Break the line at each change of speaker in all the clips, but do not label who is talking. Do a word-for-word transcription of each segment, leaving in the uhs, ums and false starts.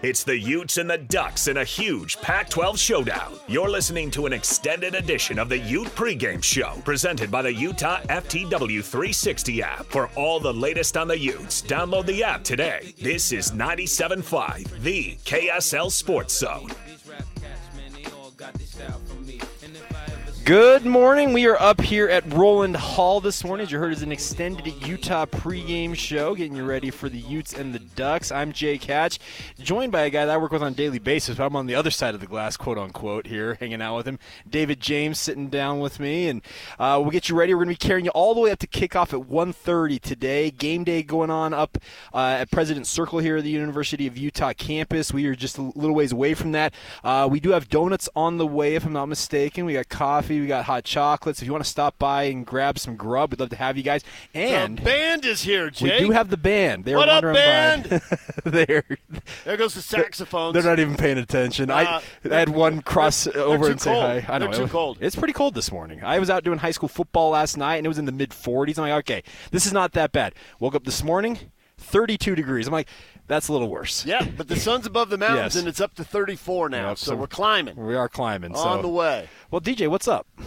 It's the Utes and the Ducks in a huge Pac twelve showdown. You're listening to an extended edition of the Ute pregame show presented by the Utah F T W three sixty app. For all the latest on the Utes, download the app today. This is ninety-seven point five, the K S L Sports Zone.
Good morning. We are up here at Roland Hall this morning. As you heard, it's an extended Utah pregame show, getting you ready for the Utes and the Ducks. I'm Jake Hatch, joined by a guy that I work with on a daily basis, but I'm on the other side of the glass, quote-unquote, here, hanging out with him. David James sitting down with me, and uh, we'll get you ready. We're going to be carrying you all the way up to kickoff at one thirty today. Game day going on up uh, at President's Circle here at the University of Utah campus. We are just a little ways away from that. Uh, we do have donuts on the way, if I'm not mistaken. We got coffee. We got hot chocolates. If you want to stop by and grab some grub, we'd love to have you guys. And
the band is here, Jake.
We do have the band. They're
what up, band?
there.
There goes the saxophones.
They're not even paying attention. Uh, I, I had one cross over and say
cold.
hi. I know.
They're too
it,
cold.
It's pretty cold this morning. I was out doing high school football last night, and it was in the mid forties. I'm like, okay, this is not that bad. Woke up this morning, thirty-two degrees. I'm like, that's a little worse.
Yeah, but the sun's above the mountains,
yes.
and it's up to thirty-four now,
yep,
so,
so
we're climbing.
We are climbing.
On
so.
the way.
Well, D J, what's up?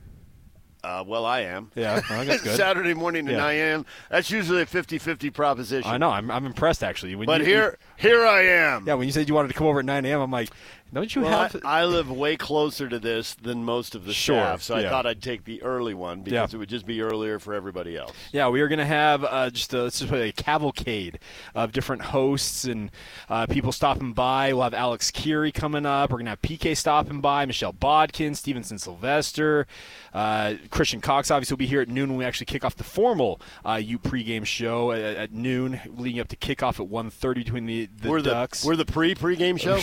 Uh, well, I am.
Yeah, well, that's good.
Saturday morning and
yeah.
I am. That's usually a fifty-fifty proposition.
I know. I'm I'm impressed, actually. When
but
you,
here,
you,
here I am.
Yeah, when you said you wanted to come over at nine a.m., I'm like, don't you
well,
have –
I, I live way closer to this than most of the
sure,
staff, so
yeah.
I thought I'd take the early one because
yeah.
it would just be earlier for everybody else.
Yeah, we are going to have uh, just a, let's just play a cavalcade of different hosts and uh, people stopping by. We'll have Alex Keary coming up. We're going to have P K stopping by, Michelle Bodkin, Stevenson Sylvester, uh, Christian Cox obviously will be here at noon when we actually kick off the formal uh, Ute pregame show at, at noon, leading up to kickoff at one thirty between the, the
we're
Ducks.
The, we're the pre-pregame show?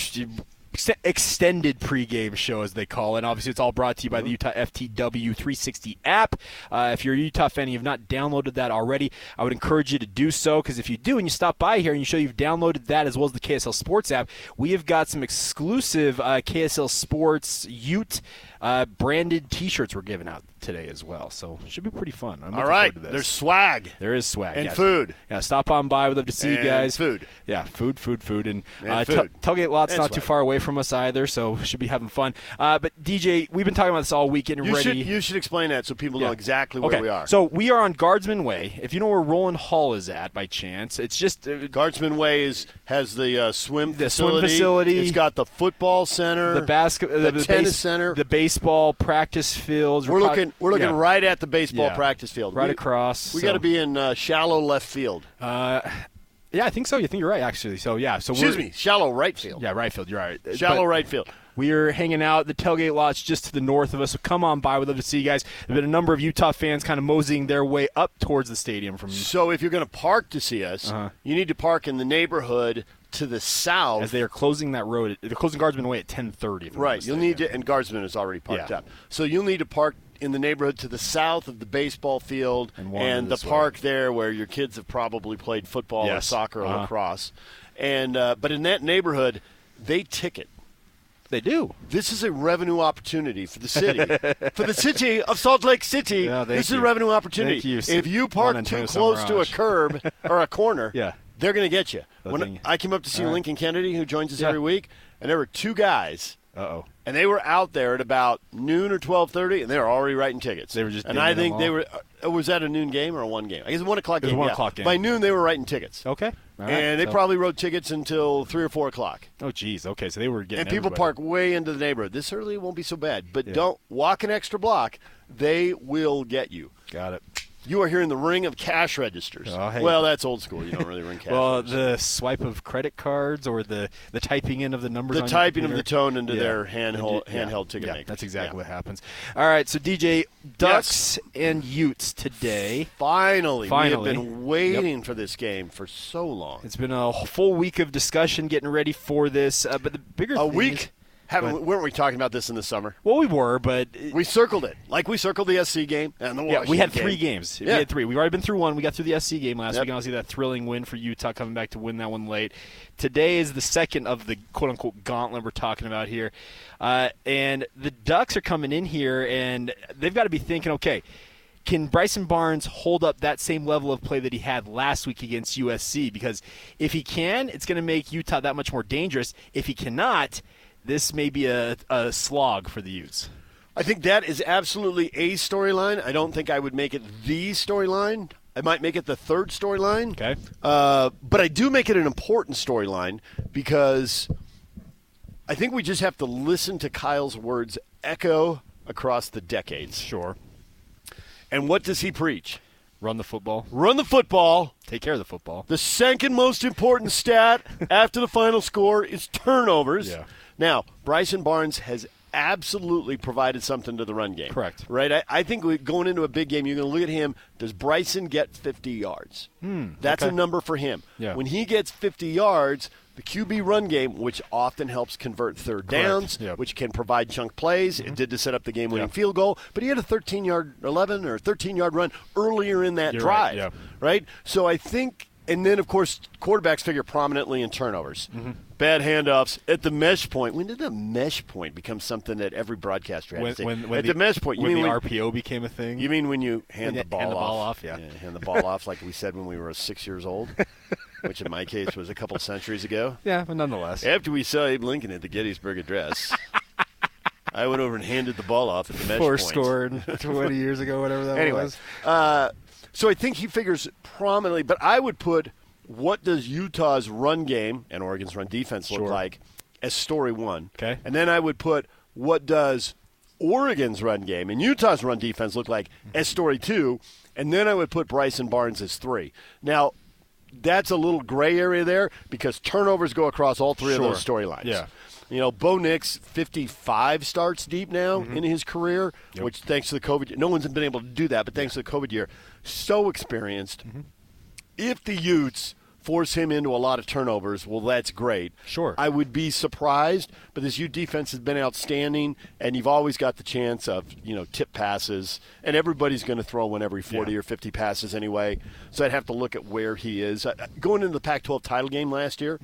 Extended pregame show, as they call it. And obviously, it's all brought to you by the Utah F T W three sixty app. Uh, if you're a Utah fan and you've not downloaded that already, I would encourage you to do so, because if you do and you stop by here and you show you've downloaded that as well as the K S L Sports app, we have got some exclusive uh, K S L Sports Ute uh, branded T-shirts we're giving out today as well. So it should be pretty fun. I'm
all right.
to this.
There's swag.
There is swag.
And
yes.
food.
Yeah, stop on by. We'd love to see
and
you guys.
food.
Yeah, food, food, food. And,
and
uh,
food.
T- Tailgate Lot's
and
not
swag.
too far away from us either, so we should be having fun. Uh, but, D J, we've been talking about this all week, getting
you
ready.
Should, you should explain that so people
yeah.
know exactly where
okay.
we are.
So we are on Guardsman Way. If you know where Roland Hall is at by chance, it's just uh, –
Guardsman Way is, has the uh, swim
the
facility.
swim facility.
It's got the football center.
The, basket,
the,
uh, the
tennis
base,
center.
The baseball practice fields.
We're looking We're looking
yeah.
right at the baseball
yeah.
practice field.
Right
we,
across.
We
so.
got to be in uh, shallow left field.
Uh, yeah, I think so. You think you're right, actually. So, yeah. So
Excuse
we're,
me, shallow right field.
Yeah, right field. You're right.
Shallow
but,
right field.
We are hanging out. The tailgate lot's just to the north of us, so come on by. We'd love to see you guys. There have been a number of Utah fans kind of moseying their way up towards the stadium. From
So if you're going to park to see us,
uh-huh.
you need to park in the neighborhood to the south.
As they are closing that road. They're closing Guardsman Way at ten thirty.
Right. You'll need to, and Guardsman is already parked
yeah.
up. So you'll need to park in the neighborhood to the south of the baseball field
and,
and the park way. there where your kids have probably played football
yes.
or soccer
uh-huh.
or lacrosse. And uh, but in that neighborhood, they ticket.
They do.
This is a revenue opportunity for the city. For the city of Salt Lake City,
yeah,
this
you.
is a revenue opportunity.
You.
If you park too close to a curb or a corner,
yeah.
they're going to get you.
The
when
thing.
I came up to see
All right.
Lincoln Kennedy, who joins us
yeah.
every week, and there were two guys.
Uh-oh.
And they were out there at about noon or twelve thirty, and they were already writing tickets.
They were just
and I think they were uh, – was that a noon game or a one game? I guess a one o'clock game.
It was a one
yeah.
o'clock game.
By noon, they were writing tickets.
Okay. All right.
And they
so.
probably wrote tickets until three or four o'clock.
Oh, geez. Okay, so they were getting
And people
everybody.
park way into the neighborhood. This early it won't be so bad. But
yeah.
don't walk an extra block. They will get you.
Got it.
You are hearing the ring of cash registers.
Oh, hey.
Well, that's old school. You don't really ring cash
well,
registers.
the swipe of credit cards or the, the typing in of the numbers
The
on
typing
your
of the
computer?
tone into
yeah.
their handheld,
yeah.
handheld ticket
yeah,
makers.
That's exactly
yeah.
what happens. All right, so D J, Ducks yes. and Utes today.
Finally.
Finally.
We have been waiting
yep.
for this game for so long.
It's been a full week of discussion getting ready for this. Uh, but the bigger
A
thing
week?
Is,
Haven't, weren't we talking about this in the summer?
Well, we were, but
we circled it, like we circled the S C game and the Washington
yeah. We had
game.
three games.
Yeah.
We had three. We've already been through one. We got through the S C game last
yep.
week. And obviously, that thrilling win for Utah, coming back to win that one late. Today is the second of the quote unquote gauntlet we're talking about here, uh, and the Ducks are coming in here, and they've got to be thinking, okay, can Bryson Barnes hold up that same level of play that he had last week against U S C? Because if he can, it's going to make Utah that much more dangerous. If he cannot, this may be a, a slog for the Utes.
I think that is absolutely a storyline. I don't think I would make it the storyline. I might make it the third storyline.
Okay.
Uh, but I do make it an important storyline because I think we just have to listen to Kyle's words echo across the decades.
Sure.
And what does he preach?
Run the football.
Run the football.
Take care of the football.
The second most important stat after the final score is turnovers.
Yeah.
Now, Bryson Barnes has absolutely provided something to the run game.
Correct.
Right? I, I think we, going into a big game, you're going to look at him. Does Bryson get fifty yards?
Hmm,
That's
okay.
a number for him.
Yeah.
When he gets fifty yards, the Q B run game, which often helps convert third
Correct.
downs,
Yep.
which can provide chunk plays.
Mm-hmm.
It did to set up the game-winning
Yep.
field goal, but he had a thirteen-yard, eleven or thirteen-yard run earlier in that
You're
drive.
right, yeah.
Right? So I think, and then, of course, quarterbacks figure prominently in turnovers.
Mm-hmm.
Bad handoffs at the mesh point. When did the mesh point become something that every broadcaster had
When,
to say?
when, when
at
the,
the mesh point. You
when
mean
the
when,
R P O became a thing?
you mean when you hand
Yeah,
the ball
hand the
off?
ball off, yeah.
Hand the ball off like we said when we were six years old, which in my case was a couple centuries ago.
Yeah, but nonetheless.
After we saw Abe Lincoln at the Gettysburg Address, I went over and handed the ball off at the mesh
Four
point.
scored twenty years ago, whatever that
Anyway,
was.
uh, so I think he figures prominently, but I would put what does Utah's run game and Oregon's run defense look
Sure.
like as story one.
Okay.
And then I would put what does Oregon's run game and Utah's run defense look like as story two, and then I would put Bryson Barnes as three. Now, that's a little gray area there because turnovers go across all three
Sure.
of those storylines.
Yeah.
You know, Bo Nix, fifty-five starts deep now in his career,
Yep.
which thanks to the COVID, no one's been able to do that, but thanks to the COVID year, so experienced. If the Utes force him into a lot of turnovers, well, that's great.
Sure.
I would be surprised, but this Ute defense has been outstanding, and you've always got the chance of, you know, tip passes, and everybody's going to throw one every forty
Yeah.
or fifty passes anyway, so I'd have to look at where he is. Uh, Going into the Pac twelve title game last year,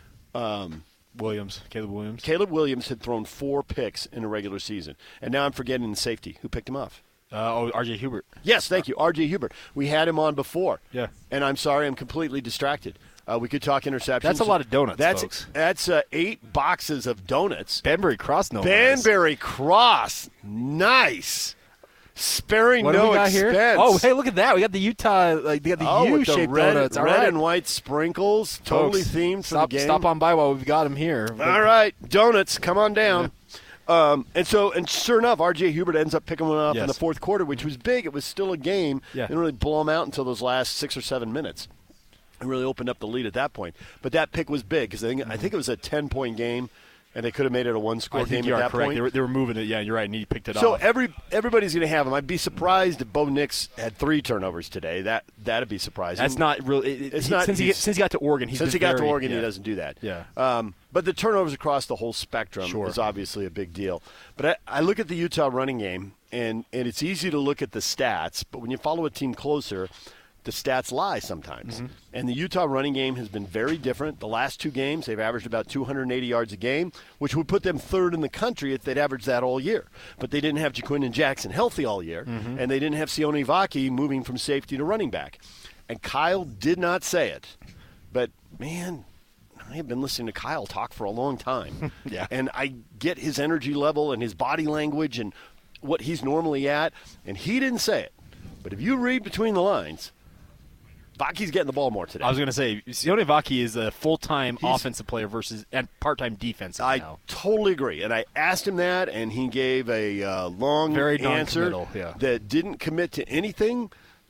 um,
Williams, Caleb Williams.
Caleb Williams had thrown four picks in a regular season, and now I'm forgetting the safety. Who picked him off?
Uh, oh, R J Hubert.
Yes, thank you, R J Hubert. We had him on before.
Yeah.
And I'm sorry, I'm completely distracted. Uh, we could talk interceptions.
That's a lot of donuts,
That's
folks.
that's uh, eight boxes of donuts.
Banbury Cross, no less.
Banbury Cross, nice. Sparing
What do
no
we got
expense.
here? Oh, hey, look at that. We got the Utah, like, we got the
Oh, with the
U-shaped
red,
donuts. All
red
right.
and white sprinkles, totally
Folks,
themed for
stop,
the game.
Stop on by while we've got them here.
All right, donuts, come on down. Um, and so, and sure enough, R J Hubert ends up picking one up in
Yes.
the fourth quarter, which was big. It was still a game.
Yeah.
Didn't really blow them out until those last six or seven minutes. It really opened up the lead at that point. But that pick was big because I think, I think it was a ten-point game, and they could have made it a one-score
I
game
think you
at
are
that
correct.
point.
They were, they were moving it. Yeah, you're right. And he picked it
So
off.
every everybody's going to have them. I'd be surprised if Bo Nix had three turnovers today. That that'd be surprising.
That's not really. It,
It's
he,
not-
since he
he's-
since he got to Oregon. He's
Since he
been
got to
very-
Oregon,
yeah.
he doesn't do that.
Yeah.
Um, but the turnovers across the whole spectrum
Sure.
is obviously a big deal. But I, I look at the Utah running game, and, and it's easy to look at the stats, but when you follow a team closer, the stats lie sometimes.
Mm-hmm.
And the Utah running game has been very different. The last two games, they've averaged about two hundred eighty yards a game, which would put them third in the country if they'd averaged that all year. But they didn't have Jaquin and Jackson healthy all year,
Mm-hmm.
and they didn't have Sione Vaki moving from safety to running back. And Kyle did not say it. But, man, I have been listening to Kyle talk for a long time.
Yeah.
And I get his energy level and his body language and what he's normally at. And he didn't say it. But if you read between the lines, Vaki's getting the ball more today.
I was going to say, Sione Vaki is a full-time
He's-
offensive player versus and part-time defensive
I
now.
totally agree. And I asked him that, and he gave a uh, long
Very
answer
non-committal, yeah.
that didn't commit to anything.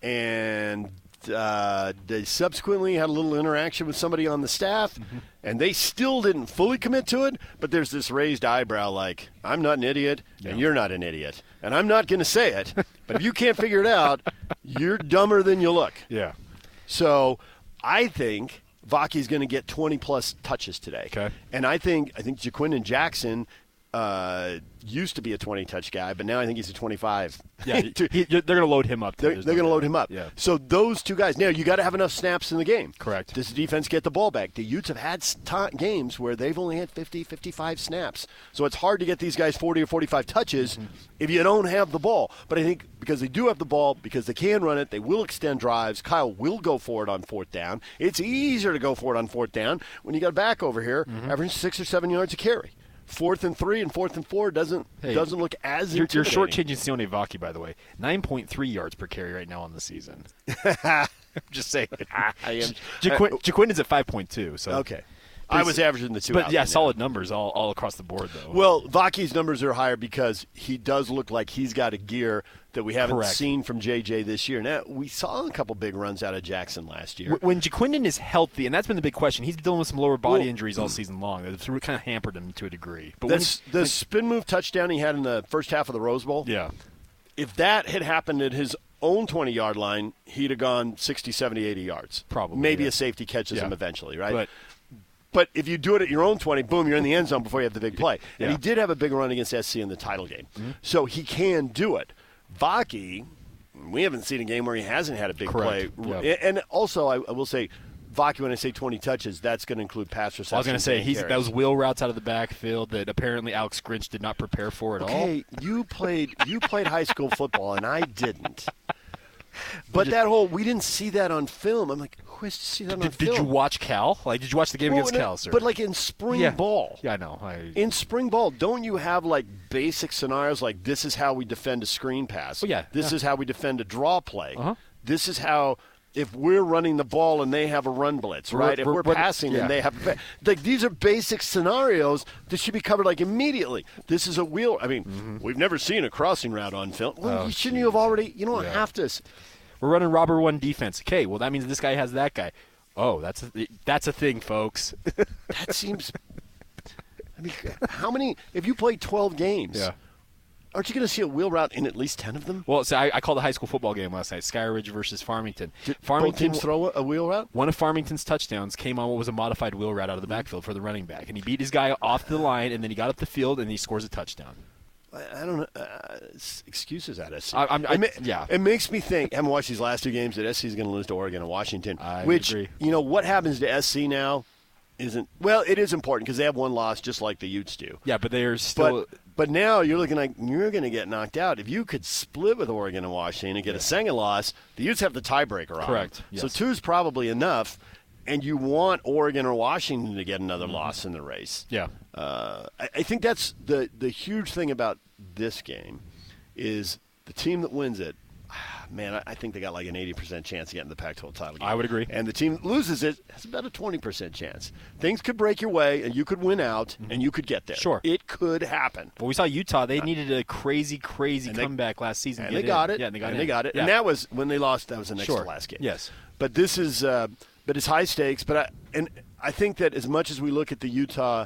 And uh, they subsequently had a little interaction with somebody on the staff,
Mm-hmm.
and they still didn't fully commit to it. But there's this raised eyebrow like, I'm not an idiot, and you're not an idiot. And I'm not going to say it. But if you can't figure it out, you're dumber than you look.
Yeah.
So I think Vaki's going to get twenty-plus touches today.
Okay.
And I think I think Jaquin and Jackson uh, used to be a twenty-touch guy, but now I think he's a twenty-five.
Yeah, he, he, they're going to load him up.
They're, they're
no
going to load
doubt.
him up.
Yeah.
So those two guys. Now, you got to have enough snaps in the game.
Correct.
Does the defense get the ball back? The Utes have had t- games where they've only had fifty, fifty-five snaps. So it's hard to get these guys forty or forty-five touches mm-hmm. if you don't have the ball. But I think because they do have the ball, because they can run it, they will extend drives. Kyle will go for it on fourth down. It's easier to go for it on fourth down when you got a back over here, mm-hmm. averaging six or seven yards a carry. Fourth and three and fourth and four doesn't hey, doesn't look as
you're,
intimidating.
You're shortchanging Sione Vaki, by the way. nine point three yards per carry right now on the season. I'm just saying. I am. Jaquin, Jaquin is at five point two. So
okay. I was averaging the two.
But,
out
yeah, solid numbers all, all across the board, though.
Well, Vaki's numbers are higher because he does look like he's got a gear that we haven't
Correct.
seen from J J this year. Now, we saw a couple big runs out of Jackson last year.
When Jaquindon is healthy, and that's been the big question, he's dealing with some lower body
well,
injuries all season long. It's kind of hampered him to a degree. But
That's,
he,
the
like,
spin move touchdown he had in the first half of the Rose Bowl,
yeah.
if that had happened at his own twenty-yard line, he'd have gone sixty, seventy, eighty yards.
Probably.
Maybe
yeah.
a safety catches
yeah.
him eventually, right?
But,
But if you do it at your own twenty, boom, you're in the end zone before you have the big play.
Yeah.
And he did have a big run against S C in the title game. Mm-hmm. So he can do it. Vaki, we haven't seen a game where he hasn't had a big
Correct.
play.
Yep.
And also, I, I will say, Vaki, when I say twenty touches, that's going to include pass receptions.
I was going to say,
and
he's
carries.
those wheel routes out of the backfield that apparently Alex Grinch did not prepare for at
okay,
all.
Okay, you played, you played high school football, and I didn't. But that whole, we didn't see that on film. I'm like, who has to see that
did,
on film?
Did you watch Cal? Like, did you watch the game
well,
against
no,
Cal, sir?
But like in spring
yeah.
ball.
Yeah, I know. I,
In spring ball, don't you have like basic scenarios like this is how we defend a screen pass?
Oh, yeah.
This
yeah.
is how we defend a draw play.
Uh-huh.
This is how if we're running the ball and they have a run blitz, right?
We're,
if
we're,
we're,
we're
passing
yeah.
and they have like these are basic scenarios that should be covered like immediately. This is a wheel. I mean, mm-hmm. we've never seen a crossing route on film. Well,
oh,
you shouldn't
geez.
you have already? You don't
yeah.
have to.
We're running robber one defense. Okay, well that means this guy has that guy. Oh, that's a, that's a thing, folks.
That seems. I mean, how many? If you play twelve games,
yeah.
aren't you going to see a wheel route in at least ten of them?
Well, so I, I called a high school football game last night, Skyridge versus Farmington.
Did
Farmington
both teams throw a, a wheel route?
One of Farmington's touchdowns came on what was a modified wheel route out of the backfield for the running back, and he beat his guy off the line, and then he got up the field and he scores a touchdown.
I don't know. Uh, excuses at S C.
I, I'm, I,
it, ma-
yeah.
it makes me think. I haven't watched these last two games that S C is going to lose to Oregon and Washington.
I
which,
agree.
you know, what happens to S C now isn't – well, it is important because they have one loss just like the Utes do.
Yeah, but they are still
But, but now you're looking like you're going to get knocked out. If you could split with Oregon and Washington and get
yeah.
a second loss, the Utes have the tiebreaker on
Correct.
them.
Yes.
So two's probably enough, and you want Oregon or Washington to get another
mm-hmm.
loss in the race.
Yeah.
Uh, I, I think that's the, the huge thing about this game is the team that wins it, man, I, I think they got like an eighty percent chance of getting the Pac twelve title game.
I would agree.
And the team that loses it has about a twenty percent chance. Things could break your way, and you could win out, mm-hmm. and you could get there.
Sure.
It could happen.
Well, we saw Utah. They needed a crazy, crazy
and they,
comeback last season.
And they got it.
Yeah, and they got
and
it.
They got it.
Yeah.
And that was, when they lost, that was the next
sure.
to last game.
Yes.
But this is, uh, but it's high stakes. But I, and I think that as much as we look at the Utah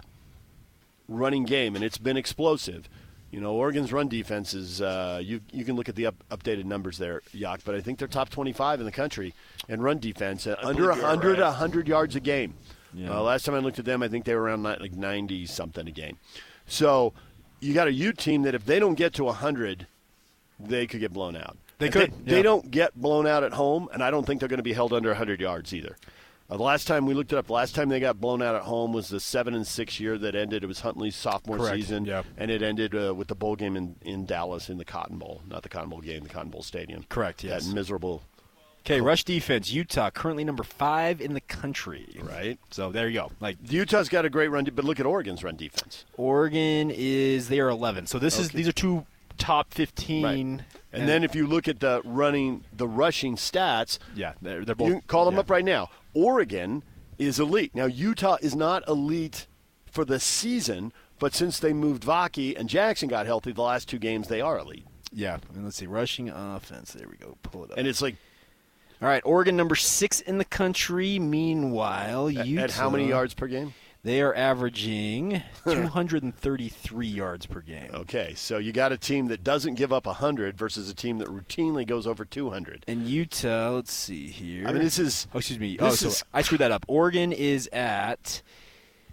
running game, and it's been explosive, you know, Oregon's run defense is, uh, you you can look at the up, updated numbers there, Yak, but I think they're top twenty-five in the country in run defense, uh, under one hundred, right. one hundred yards a game. Yeah. Uh, last time I looked at them, I think they were around like ninety-something a game. So you got a Ute team that if they don't get to one hundred, they could get blown out.
They
if
could.
They,
yeah.
they don't get blown out at home, and I don't think they're going to be held under one hundred yards either. Uh, the last time we looked it up, the last time they got blown out at home was the seven and six year that ended. It was Huntley's sophomore
Correct.
season,
yeah.
and it ended uh, with the bowl game in, in Dallas in the Cotton Bowl, not the Cotton Bowl game, the Cotton Bowl Stadium.
Correct. Yes.
That miserable.
Okay, rush defense. Utah currently number five in the country.
Right.
So there you go. Like
Utah's got a great run, de- but look at Oregon's run defense.
Oregon is they are eleven. So this
okay.
is these are two top fifteen.
Right. And, and then if you look at the running, the rushing stats,
yeah, they're, they're both.
You can call them
yeah.
up right now. Oregon is elite. Now, Utah is not elite for the season, but since they moved Vaki and Jackson got healthy the last two games, they are elite.
Yeah, and let's see, rushing offense. There we go. Pull it up.
And it's like,
all right, Oregon number six in the country. Meanwhile,
at,
Utah.
at how many yards per game?
They are averaging two hundred thirty-three yards per game.
Okay, so you got a team that doesn't give up one hundred versus a team that routinely goes over two hundred.
And Utah, let's see here.
I mean, this is.
Oh, excuse me.
This
Oh, so
is,
I screwed that up. Oregon is at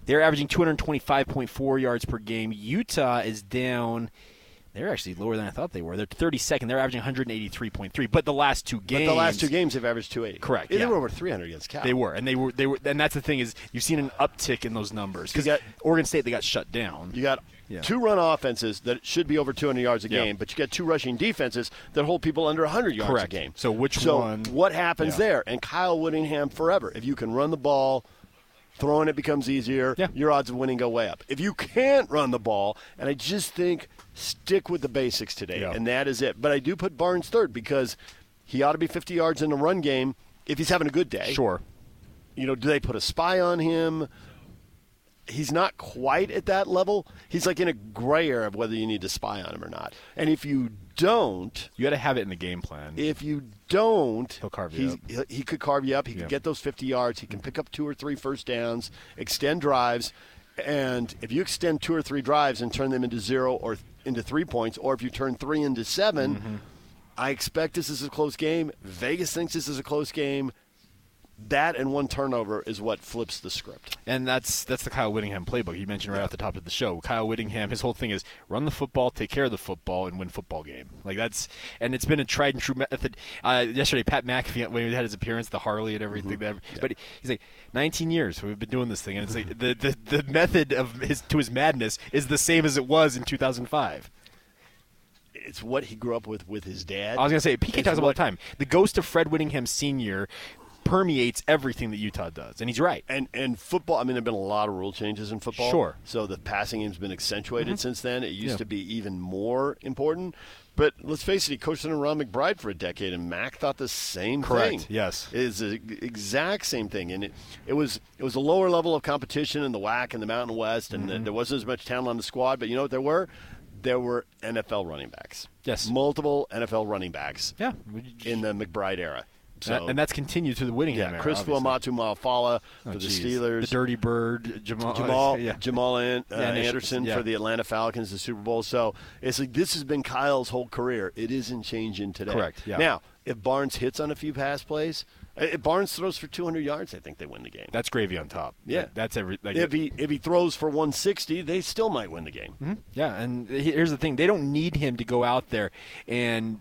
They're averaging two twenty-five point four yards per game. Utah is down. They're actually lower than I thought they were. They're thirty-second. They're averaging one eighty-three point three. But the last two games,
but the last two games they've averaged two eighty.
Correct.
Yeah,
yeah.
They were over three hundred against Cal.
They were, and they were, they were, and that's the thing is you've seen an uptick in those numbers because Oregon State they got shut down.
You got yeah. two run offenses that should be over two hundred yards a game, yeah. but you got two rushing defenses that hold people under one hundred yards
Correct.
a game.
So which
so
one?
What happens
yeah.
there? And Kyle Whittingham forever. If you can run the ball. Throwing it becomes easier.
Yeah.
Your odds of winning go way up. If you can't run the ball, and I just think stick with the basics today,
yeah.
and that is it. But I do put Barnes third because he ought to be fifty yards in the run game if he's having a good day.
Sure.
You know, do they put a spy on him? He's not quite at that level. He's like in a gray area of whether you need to spy on him or not. And if you don't,
you got to have it in the game plan.
If you don't,
he'll carve you
he's,
up.
He, he could carve you up. He
yeah.
could get those fifty yards. He can pick up two or three first downs, extend drives. And if you extend two or three drives and turn them into zero or into three points, or if you turn three into seven, mm-hmm. I expect this is a close game. Vegas thinks this is a close game. That and one turnover is what flips the script.
And that's that's the Kyle Whittingham playbook you mentioned right yeah. off the top of the show. Kyle Whittingham, his whole thing is run the football, take care of the football, and win football game. Like that's and it's been a tried and true method. Uh, yesterday, Pat McAfee, when he had his appearance, the Harley and everything, mm-hmm. yeah. but he's like nineteen years we've been doing this thing, and it's like the, the the method of his to his madness is the same as it was in two thousand five.
It's what he grew up with with his dad.
I was gonna say P K talks about all the time. The ghost of Fred Whittingham Senior permeates everything that Utah does, and he's right.
And and football, I mean, there have been a lot of rule changes in football.
Sure.
So the passing game's been accentuated mm-hmm. since then. It used
yeah.
to be even more important. But let's face it, he coached under Ron McBride for a decade, and Mac thought the same
Correct.
thing.
Yes.
It's the exact same thing. And it, it was it was a lower level of competition in the W A C and the Mountain West, and mm-hmm. there wasn't as much talent on the squad. But you know what there were? There were N F L running backs.
Yes.
Multiple N F L running backs
yeah.
in the McBride era. So,
and that's continued through the Whittingham
yeah,
era.
Chris Fuamatu Malafala
oh,
for the
geez.
Steelers.
The Dirty Bird, Jamal
Jamal,
yeah.
Jamal An- uh,
yeah,
Anderson
yeah.
for the Atlanta Falcons, the Super Bowl. So it's like this has been Kyle's whole career. It isn't changing today.
Correct. Yeah.
Now, if Barnes hits on a few pass plays, if Barnes throws for two hundred yards, I think they win the game.
That's gravy on top.
Yeah,
that's every. Like,
if he if he throws for one sixty, they still might win the game.
Mm-hmm. Yeah, and here's the thing: they don't need him to go out there and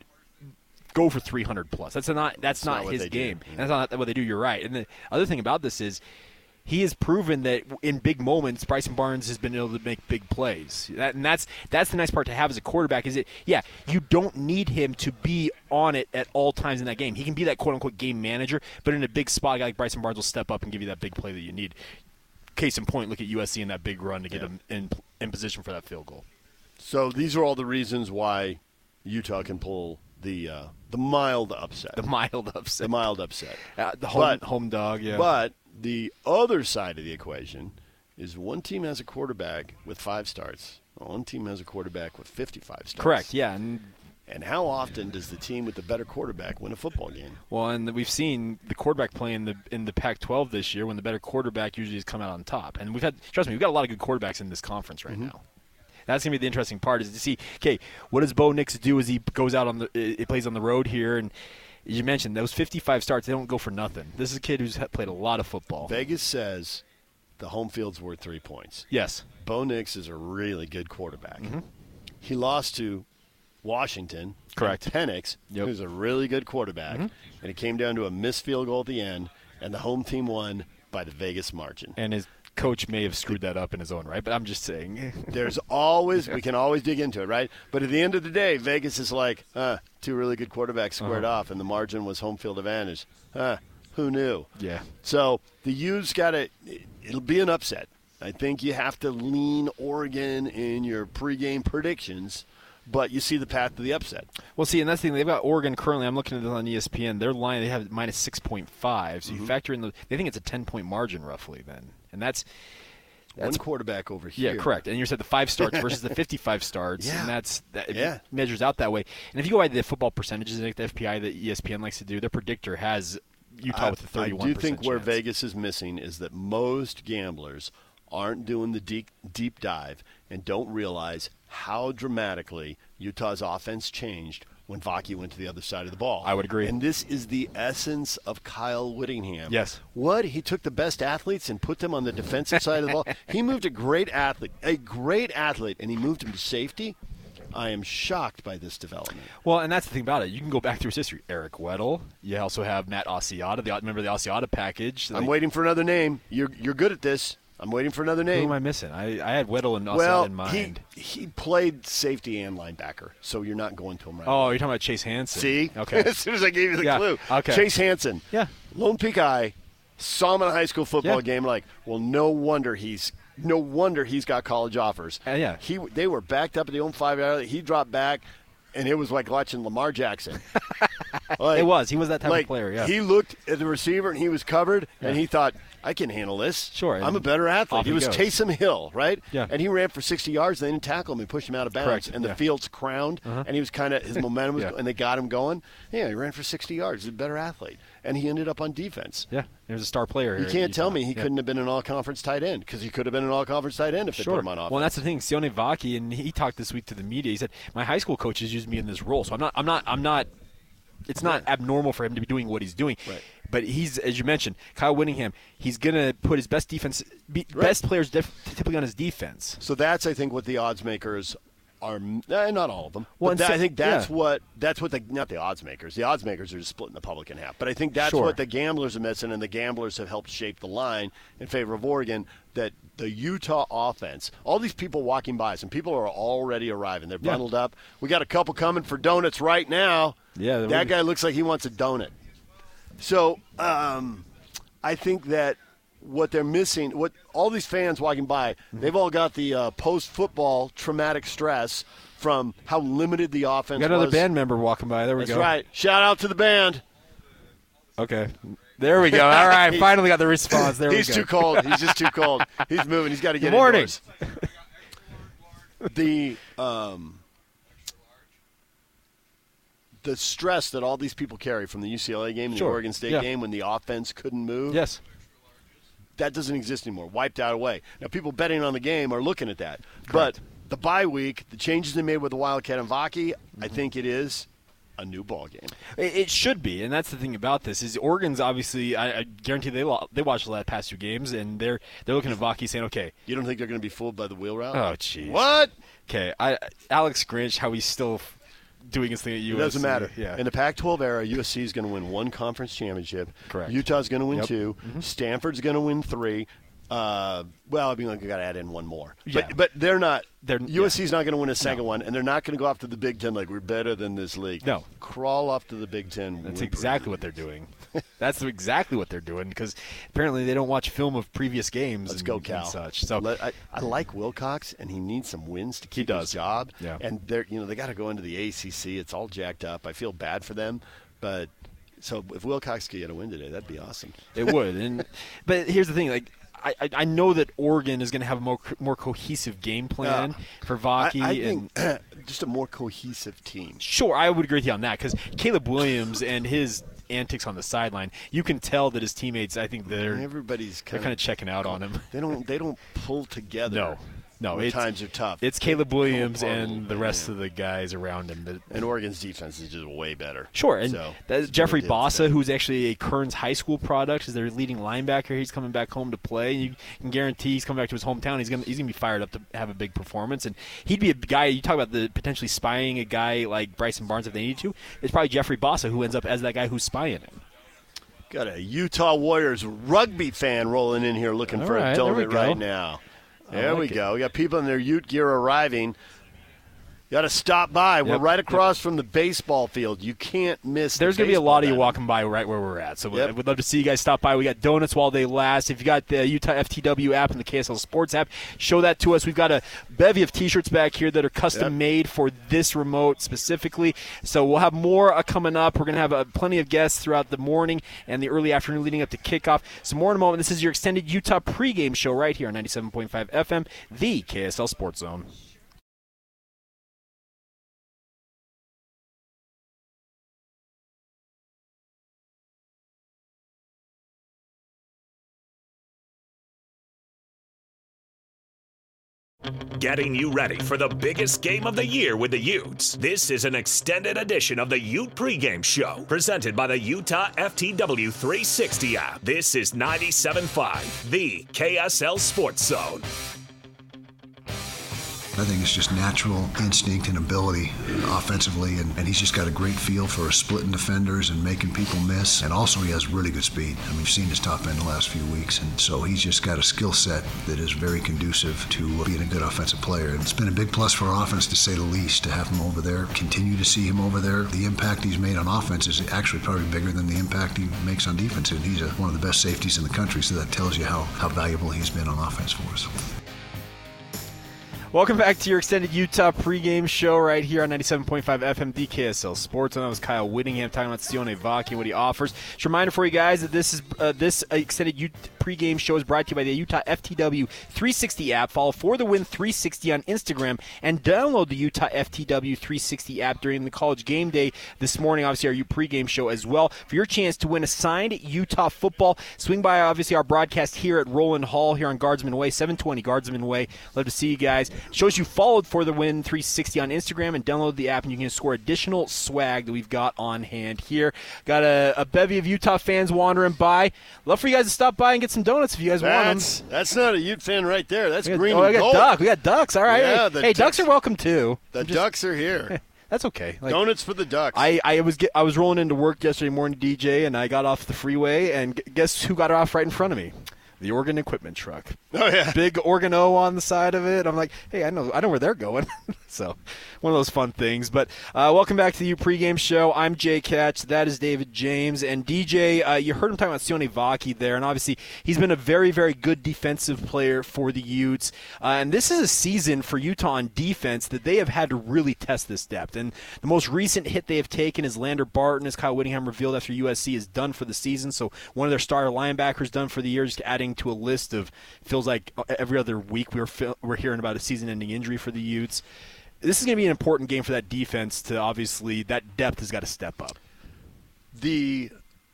go for three hundred plus. That's not that's, that's not, not his game. Yeah. And that's not what they do. You're right. And the other thing about this is he has proven that in big moments, Bryson Barnes has been able to make big plays. That, and that's that's the nice part to have as a quarterback is it, yeah, you don't need him to be on it at all times in that game. He can be that quote-unquote game manager, but in a big spot, a guy like Bryson Barnes will step up and give you that big play that you need. Case in point, look at U S C in that big run to get yeah. him in, in position for that field goal.
So these are all the reasons why Utah can pull the uh, the mild upset.
The mild upset.
The mild upset.
Uh, the home,
but,
home dog, yeah.
But the other side of the equation is one team has a quarterback with five starts. One team has a quarterback with fifty-five starts.
Correct, yeah. And,
and how often does the team with the better quarterback win a football game?
Well, and we've seen the quarterback play in the in the Pac twelve this year when the better quarterback usually has come out on top. And we've had, trust me, we've got a lot of good quarterbacks in this conference right mm-hmm. now. That's going to be the interesting part is to see, okay, what does Bo Nix do as he goes out on the, he plays on the road here, and you mentioned those fifty-five starts, they don't go for nothing. This is a kid who's played a lot of football.
Vegas says the home field's worth three points.
Yes.
Bo Nix is a really good quarterback.
Mm-hmm.
He lost to Washington.
Correct.
Penix,
yep.
who's a really good quarterback, mm-hmm. and it came down to a missed field goal at the end, and the home team won by the Vegas margin.
And his coach may have screwed that up in his own right, but I'm just saying.
There's always, we can always dig into it, right? But at the end of the day, Vegas is like, huh, two really good quarterbacks squared uh-huh. off, and the margin was home field advantage. Huh, who knew?
Yeah.
So the U's got to, it'll be an upset. I think you have to lean Oregon in your pregame predictions, but you see the path to the upset.
Well, see, and that's the thing. They've got Oregon currently. I'm looking at this on E S P N. Their line, they have minus six point five. So mm-hmm. you factor in the – they think it's a ten-point margin roughly then. And that's –
That's one quarterback over here.
Yeah, correct. And you said the five starts versus the fifty-five starts,
yeah.
and that's that
yeah.
measures out that way. And if you go by the football percentages, like the F P I that E S P N likes to do, their predictor has Utah
I,
with a thirty-one percent
I do think
chance.
where Vegas is missing is that most gamblers aren't doing the deep deep dive and don't realize how dramatically Utah's offense changed when Vaki went to the other side of the ball.
I would agree.
And this is the essence of Kyle Whittingham.
Yes.
What? He took the best athletes and put them on the defensive side of the ball. He moved a great athlete, a great athlete, and he moved him to safety. I am shocked by this development.
Well, and that's the thing about it. You can go back through his history. Eric Weddle. You also have Matt Asiata. The, remember the Asiata package?
I'm like, waiting for another name. You're you're good at this. I'm waiting for another name.
Who am I missing? I, I had Weddle and Asiata
well,
in mind.
He, he played safety and linebacker, so you're not going to him right
oh,
now.
you're talking about Chase Hansen.
See?
Okay.
As soon as I gave you the
yeah.
clue.
Okay.
Chase Hansen.
Yeah.
Lone Peak High. Saw him in a high school football
Yeah.
game. Like, well, no wonder he's no wonder he's got college offers.
Uh, yeah.
He they were backed up at the own five yard. He dropped back, and it was like watching Lamar Jackson. Like,
It was. He was that type
like,
of player, yeah.
He looked at the receiver, and he was covered,
Yeah.
and he thought, I can handle this.
Sure,
I'm a
and
better athlete.
off
He
he
was
goes.
Taysom Hill, right?
Yeah.
And he ran for sixty yards. They didn't tackle him and pushed him out of bounds.
Correct,
And the
yeah.
field's crowned,
Uh-huh.
and he was kind of, his momentum was,
Yeah.
and they got him going. Yeah, he ran for sixty yards. He's a better athlete. And he ended up on defense.
Yeah. He was a star player.
You
here
can't
at
tell
Utah.
me he
Yeah.
couldn't have been an all-conference tight end, because he could have been an all-conference tight end if they
Sure.
put him on offense.
Well, that's the thing. Sione Vaki, and he talked this week to the media. He said, "My high school coaches used me in this role, so I'm not. I'm not. I'm not. It's not abnormal for him to be doing what he's doing."
Right.
But he's, as you mentioned, Kyle Whittingham. He's gonna put his best defense, be,
Right.
best players, def, typically on his defense.
So that's, I think, what the odds makers are. Eh, not all of them.
Well,
But
and
that,
so-
I think that's
yeah.
what that's what the not the odds makers. The odds makers are just splitting the public in half. But I think that's
Sure.
what the gamblers are missing, and the gamblers have helped shape the line in favor of Oregon. That the Utah offense, all these people walking by us, and people are already arriving. They're
Yeah.
bundled up. We got a couple coming for donuts right now.
Yeah,
that
we-
guy looks like he wants a donut. So um, I think that what they're missing, what all these fans walking by, they've all got the uh, post-football traumatic stress from how limited the offense
We got another
was.
band member walking by. There we
That's
go.
right. Shout out to the band.
Okay. There we go. All right. Finally got the response. There
He's
we go.
too cold. He's just too cold. He's moving. He's got to get
Good morning.
indoors. the um, the stress that all these people carry from the U C L A game and
Sure.
the Oregon State
Yeah.
game when the offense couldn't move.
Yes.
That doesn't exist anymore. Wiped out away. Now, people betting on the game are looking at that.
Correct.
But the bye week, the changes they made with the Wildcat and Vaki, I think it is a new ball game.
It, it should be, and that's the thing about this is Oregon's obviously. I, I guarantee they lo- they watched the last past two games, and they're they're looking at Vaki saying, "Okay,
You don't think they're going to be fooled by the wheel route?
oh jeez,
What?
Okay, I Alex Grinch, how he's still f- doing his thing at U S C.
It doesn't matter.
Yeah,
In the Pac twelve era, U S C is going to win one conference championship.
Correct.
Utah's going to win
Yep.
two. Stanford's going to win three. Uh, well, I mean, like, you got to add in one more.
Yeah.
But but they're not.
They're-
U S C's not going to win a second
No.
one, and they're not going to go off to the Big Ten like we're better than this league.
No.
Crawl off to the Big Ten.
that's
whimpering.
exactly what they're doing. That's exactly what they're doing because apparently they don't watch film of previous games.
Let's
and,
go, Cal.
and such. So
Let- I, I like Wilcox, and he needs some wins to keep
does.
his job.
Yeah.
And they're you know they got to go into the A C C. It's all jacked up. I feel bad for them, but so if Wilcox could get a win today, that'd be awesome.
it would, and but here's the thing, like. I, I- I know that Oregon is going to have a more more cohesive game plan
Yeah.
for Vaki,
I, I
and
think just a more cohesive team.
sure, I would agree with you on that because Caleb Williams and his antics on the sideline, you can tell that his teammates, I think they're
Everybody's
they're
kind
kind of checking out on him.
They don't. They don't pull together.
No, no,
when
it's,
times are tough.
It's Caleb Williams
Pull apart a
and
little
the
bit,
rest
yeah.
of the guys around him. But,
and Oregon's defense is just way better.
Sure, and
so,
that's
it's
Jeffrey
what they did
Bossa,
today.
who's actually a Kearns High School product, is their leading linebacker. He's coming back home to play. You can guarantee he's coming back to his hometown. He's gonna he's gonna be fired up to have a big performance, and he'd be a guy. You talk about the potentially spying a guy like Bryson Barnes if they need to. It's probably Jeffrey Bossa who ends up as that guy who's spying him.
Got a Utah Warriors rugby fan rolling in here looking
All
for
right,
a
there we
donut
go.
right now.
I
There
like
we
it.
go. We got people in their Ute gear arriving. Got to stop by. We're
Yep,
right
yep.
across from the baseball field. You can't miss.
There's
the
going to be a
baseball
lot of you
diamond.
walking by right where we're at. So
Yep.
we'd love to see you guys stop by. We got donuts while they last. If you got the Utah F T W app and the K S L Sports app, show that to us. We've got a bevy of T-shirts back here that are custom
Yep.
made for this remote specifically. So we'll have more uh, coming up. We're going to have uh, plenty of guests throughout the morning and the early afternoon leading up to kickoff. So more in a moment. This is your extended Utah pregame show right here on ninety-seven point five F M, the K S L Sports Zone.
Getting you ready for the biggest game of the year with the Utes. This is an extended edition of the Ute pregame show, presented by the Utah F T W three sixty app. This is ninety-seven point five, the K S L Sports Zone.
I think it's just natural instinct and ability offensively, and, and he's just got a great feel for splitting defenders and making people miss. And also he has really good speed. I mean, we've seen his top end the last few weeks, and so he's just got a skill set that is very conducive to being a good offensive player. And it's been a big plus for our offense, to say the least, to have him over there, continue to see him over there. The impact he's made on offense is actually probably bigger than the impact he makes on defense, and he's a, one of the best safeties in the country, so that tells you how, how valuable he's been on offense for us.
Welcome back to your extended Utah pregame show right here on ninety-seven point five F M, the K S L Sports. And that was Kyle Whittingham talking about Sione Vaki and what he offers. Just a reminder for you guys that this is uh, this extended Utah pregame show is brought to you by the Utah F T W three sixty app. Follow For the Win three sixty on Instagram and download the Utah F T W three sixty app during the college game day this morning. Obviously, our Ute pregame show as well. For your chance to win a signed Utah football, swing by obviously our broadcast here at Roland Hall here on Guardsman Way, seven twenty Guardsman Way. Love to see you guys. Shows you followed For the Win three sixty on Instagram and download the app, and you can score additional swag that we've got on hand here. Got a, a bevy of Utah fans wandering by. Love for you guys to stop by and get some donuts if you guys
that's,
want them.
That's not a Ute fan right there. That's
got,
green
oh,
and
I got
gold.
duck. We got ducks. All right.
Yeah,
hey, hey ducks are welcome too.
The
just,
ducks are here.
That's okay. Like,
Donuts for the ducks.
I, I was get, I was rolling into work yesterday morning, D J, and I got off the freeway, and guess who got off right in front of me? The Oregon equipment truck.
Oh yeah,
big Oregon O on the side of it. I'm like, hey, I know, I know where they're going. So, one of those fun things. But uh, welcome back to the Ute pregame show. I'm Jay Catch. That is David James, and D J. Uh, you heard him talking about Sione Vaki there, and obviously he's been a very, very good defensive player for the Utes. Uh, and this is a season for Utah on defense that they have had to really test this depth. And the most recent hit they have taken is Lander Barton, as Kyle Whittingham revealed after U S C is done for the season. So one of their starter linebackers done for the year, just adding to a list of, feels like every other week we're we're hearing about a season-ending injury for the Utes. This is going to be an important game for that defense to, obviously, that depth has got to step up.
The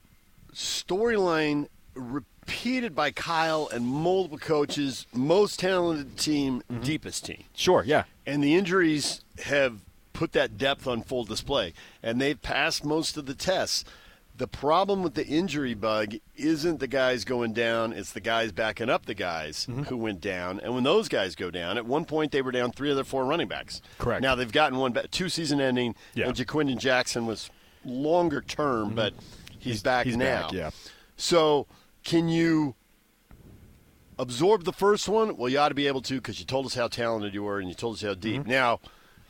storyline repeated by Kyle and multiple coaches, most talented team, mm-hmm. deepest team.
Sure, yeah.
And the injuries have put that depth on full display, and they've passed most of the tests. The problem with the injury bug isn't the guys going down, it's the guys backing up the guys mm-hmm. who went down. And when those guys go down, at one point they were down three of their four running backs.
Correct.
Now they've gotten one back, two season ending,
yeah.
and Jaquindon Jackson was longer term, mm-hmm. but he's, he's back
he's
now.
Back, yeah.
So can you absorb the first one? Well, you ought to be able to, because you told us how talented you were and you told us how deep. Mm-hmm. Now,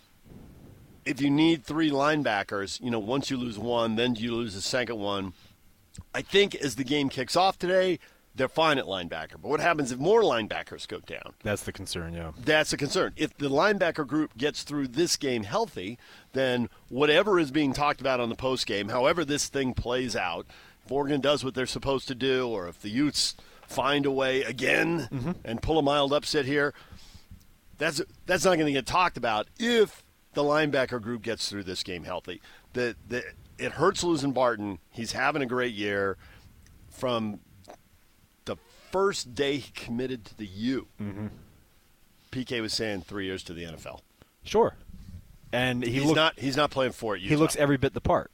if you need three linebackers, you know, once you lose one, then you lose the second one. I think as the game kicks off today, they're fine at linebacker. But what happens if more linebackers go down?
That's the concern, yeah.
That's the concern. If the linebacker group gets through this game healthy, then whatever is being talked about on the postgame, however this thing plays out, if Oregon does what they're supposed to do, or if the Utes find a way again mm-hmm. and pull a mild upset here, that's that's not going to get talked about if the linebacker group gets through this game healthy. The, the, it hurts losing Barton. He's having a great year. From the first day he committed to the U, mm-hmm. P K was saying three years to the N F L.
Sure. And he
he's,
look,
not, he's not playing for it.
He looks every bit the part.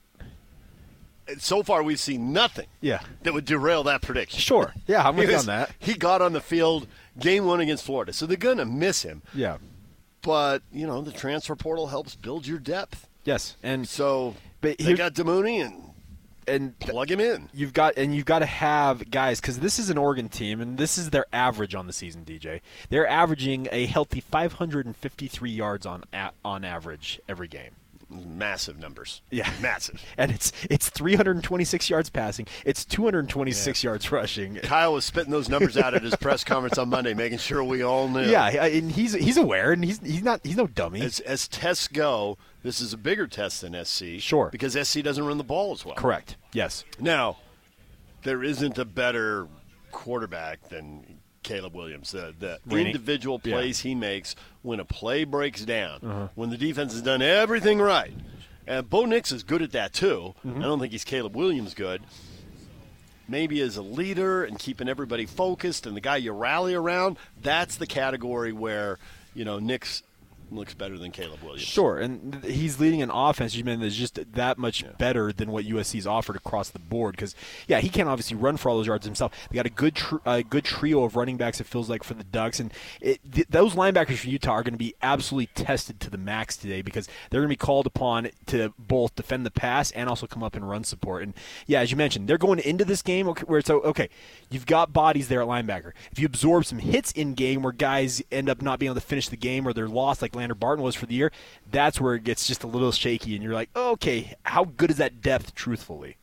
So far, we've seen nothing
yeah.
that would derail that prediction.
Sure. Yeah, I'm with you on
was,
that.
He got on the field game one against Florida, so they're going to miss him.
Yeah.
But, you know, the transfer portal helps build your depth.
Yes. And
so
but
they got Demooney and
and
plug him in.
You've got and you've got to have guys, because this is an Oregon team, and this is their average on the season, D J. They're averaging a healthy five hundred fifty-three yards on on average every game.
Massive numbers.
Yeah.
Massive.
And it's it's three hundred twenty-six yards passing. It's two hundred twenty-six yeah. yards rushing.
Kyle was spitting those numbers out at his press conference on Monday, making sure we all knew.
Yeah, and he's he's aware, and he's he's not he's no dummy.
As, as tests go, this is a bigger test than S C.
Sure.
Because S C doesn't run the ball as well.
Correct. Yes.
Now, there isn't a better quarterback than Caleb Williams. The, the individual plays yeah. he makes when a play breaks down, uh-huh. when the defense has done everything right. And Bo Nix is good at that too. Mm-hmm. I don't think he's Caleb Williams good. Maybe as a leader and keeping everybody focused and the guy you rally around, that's the category where you know, Nick's looks better than Caleb Williams.
Sure, and th- he's leading an offense, you mean, that's just that much
Yeah.
better than what U S C's offered across the board. Because, yeah, he can't obviously run for all those yards himself. They got a good tr- uh, good trio of running backs, it feels like, for the Ducks. And it, th- those linebackers for Utah are going to be absolutely tested to the max today because they're going to be called upon to both defend the pass and also come up and run support. And, yeah, as you mentioned, they're going into this game okay, where it's, okay, you've got bodies there at linebacker. If you absorb some hits in game where guys end up not being able to finish the game or they're lost like Lander Barton was for the year, that's where it gets just a little shaky, and you're like, oh, okay, how good is that depth, truthfully?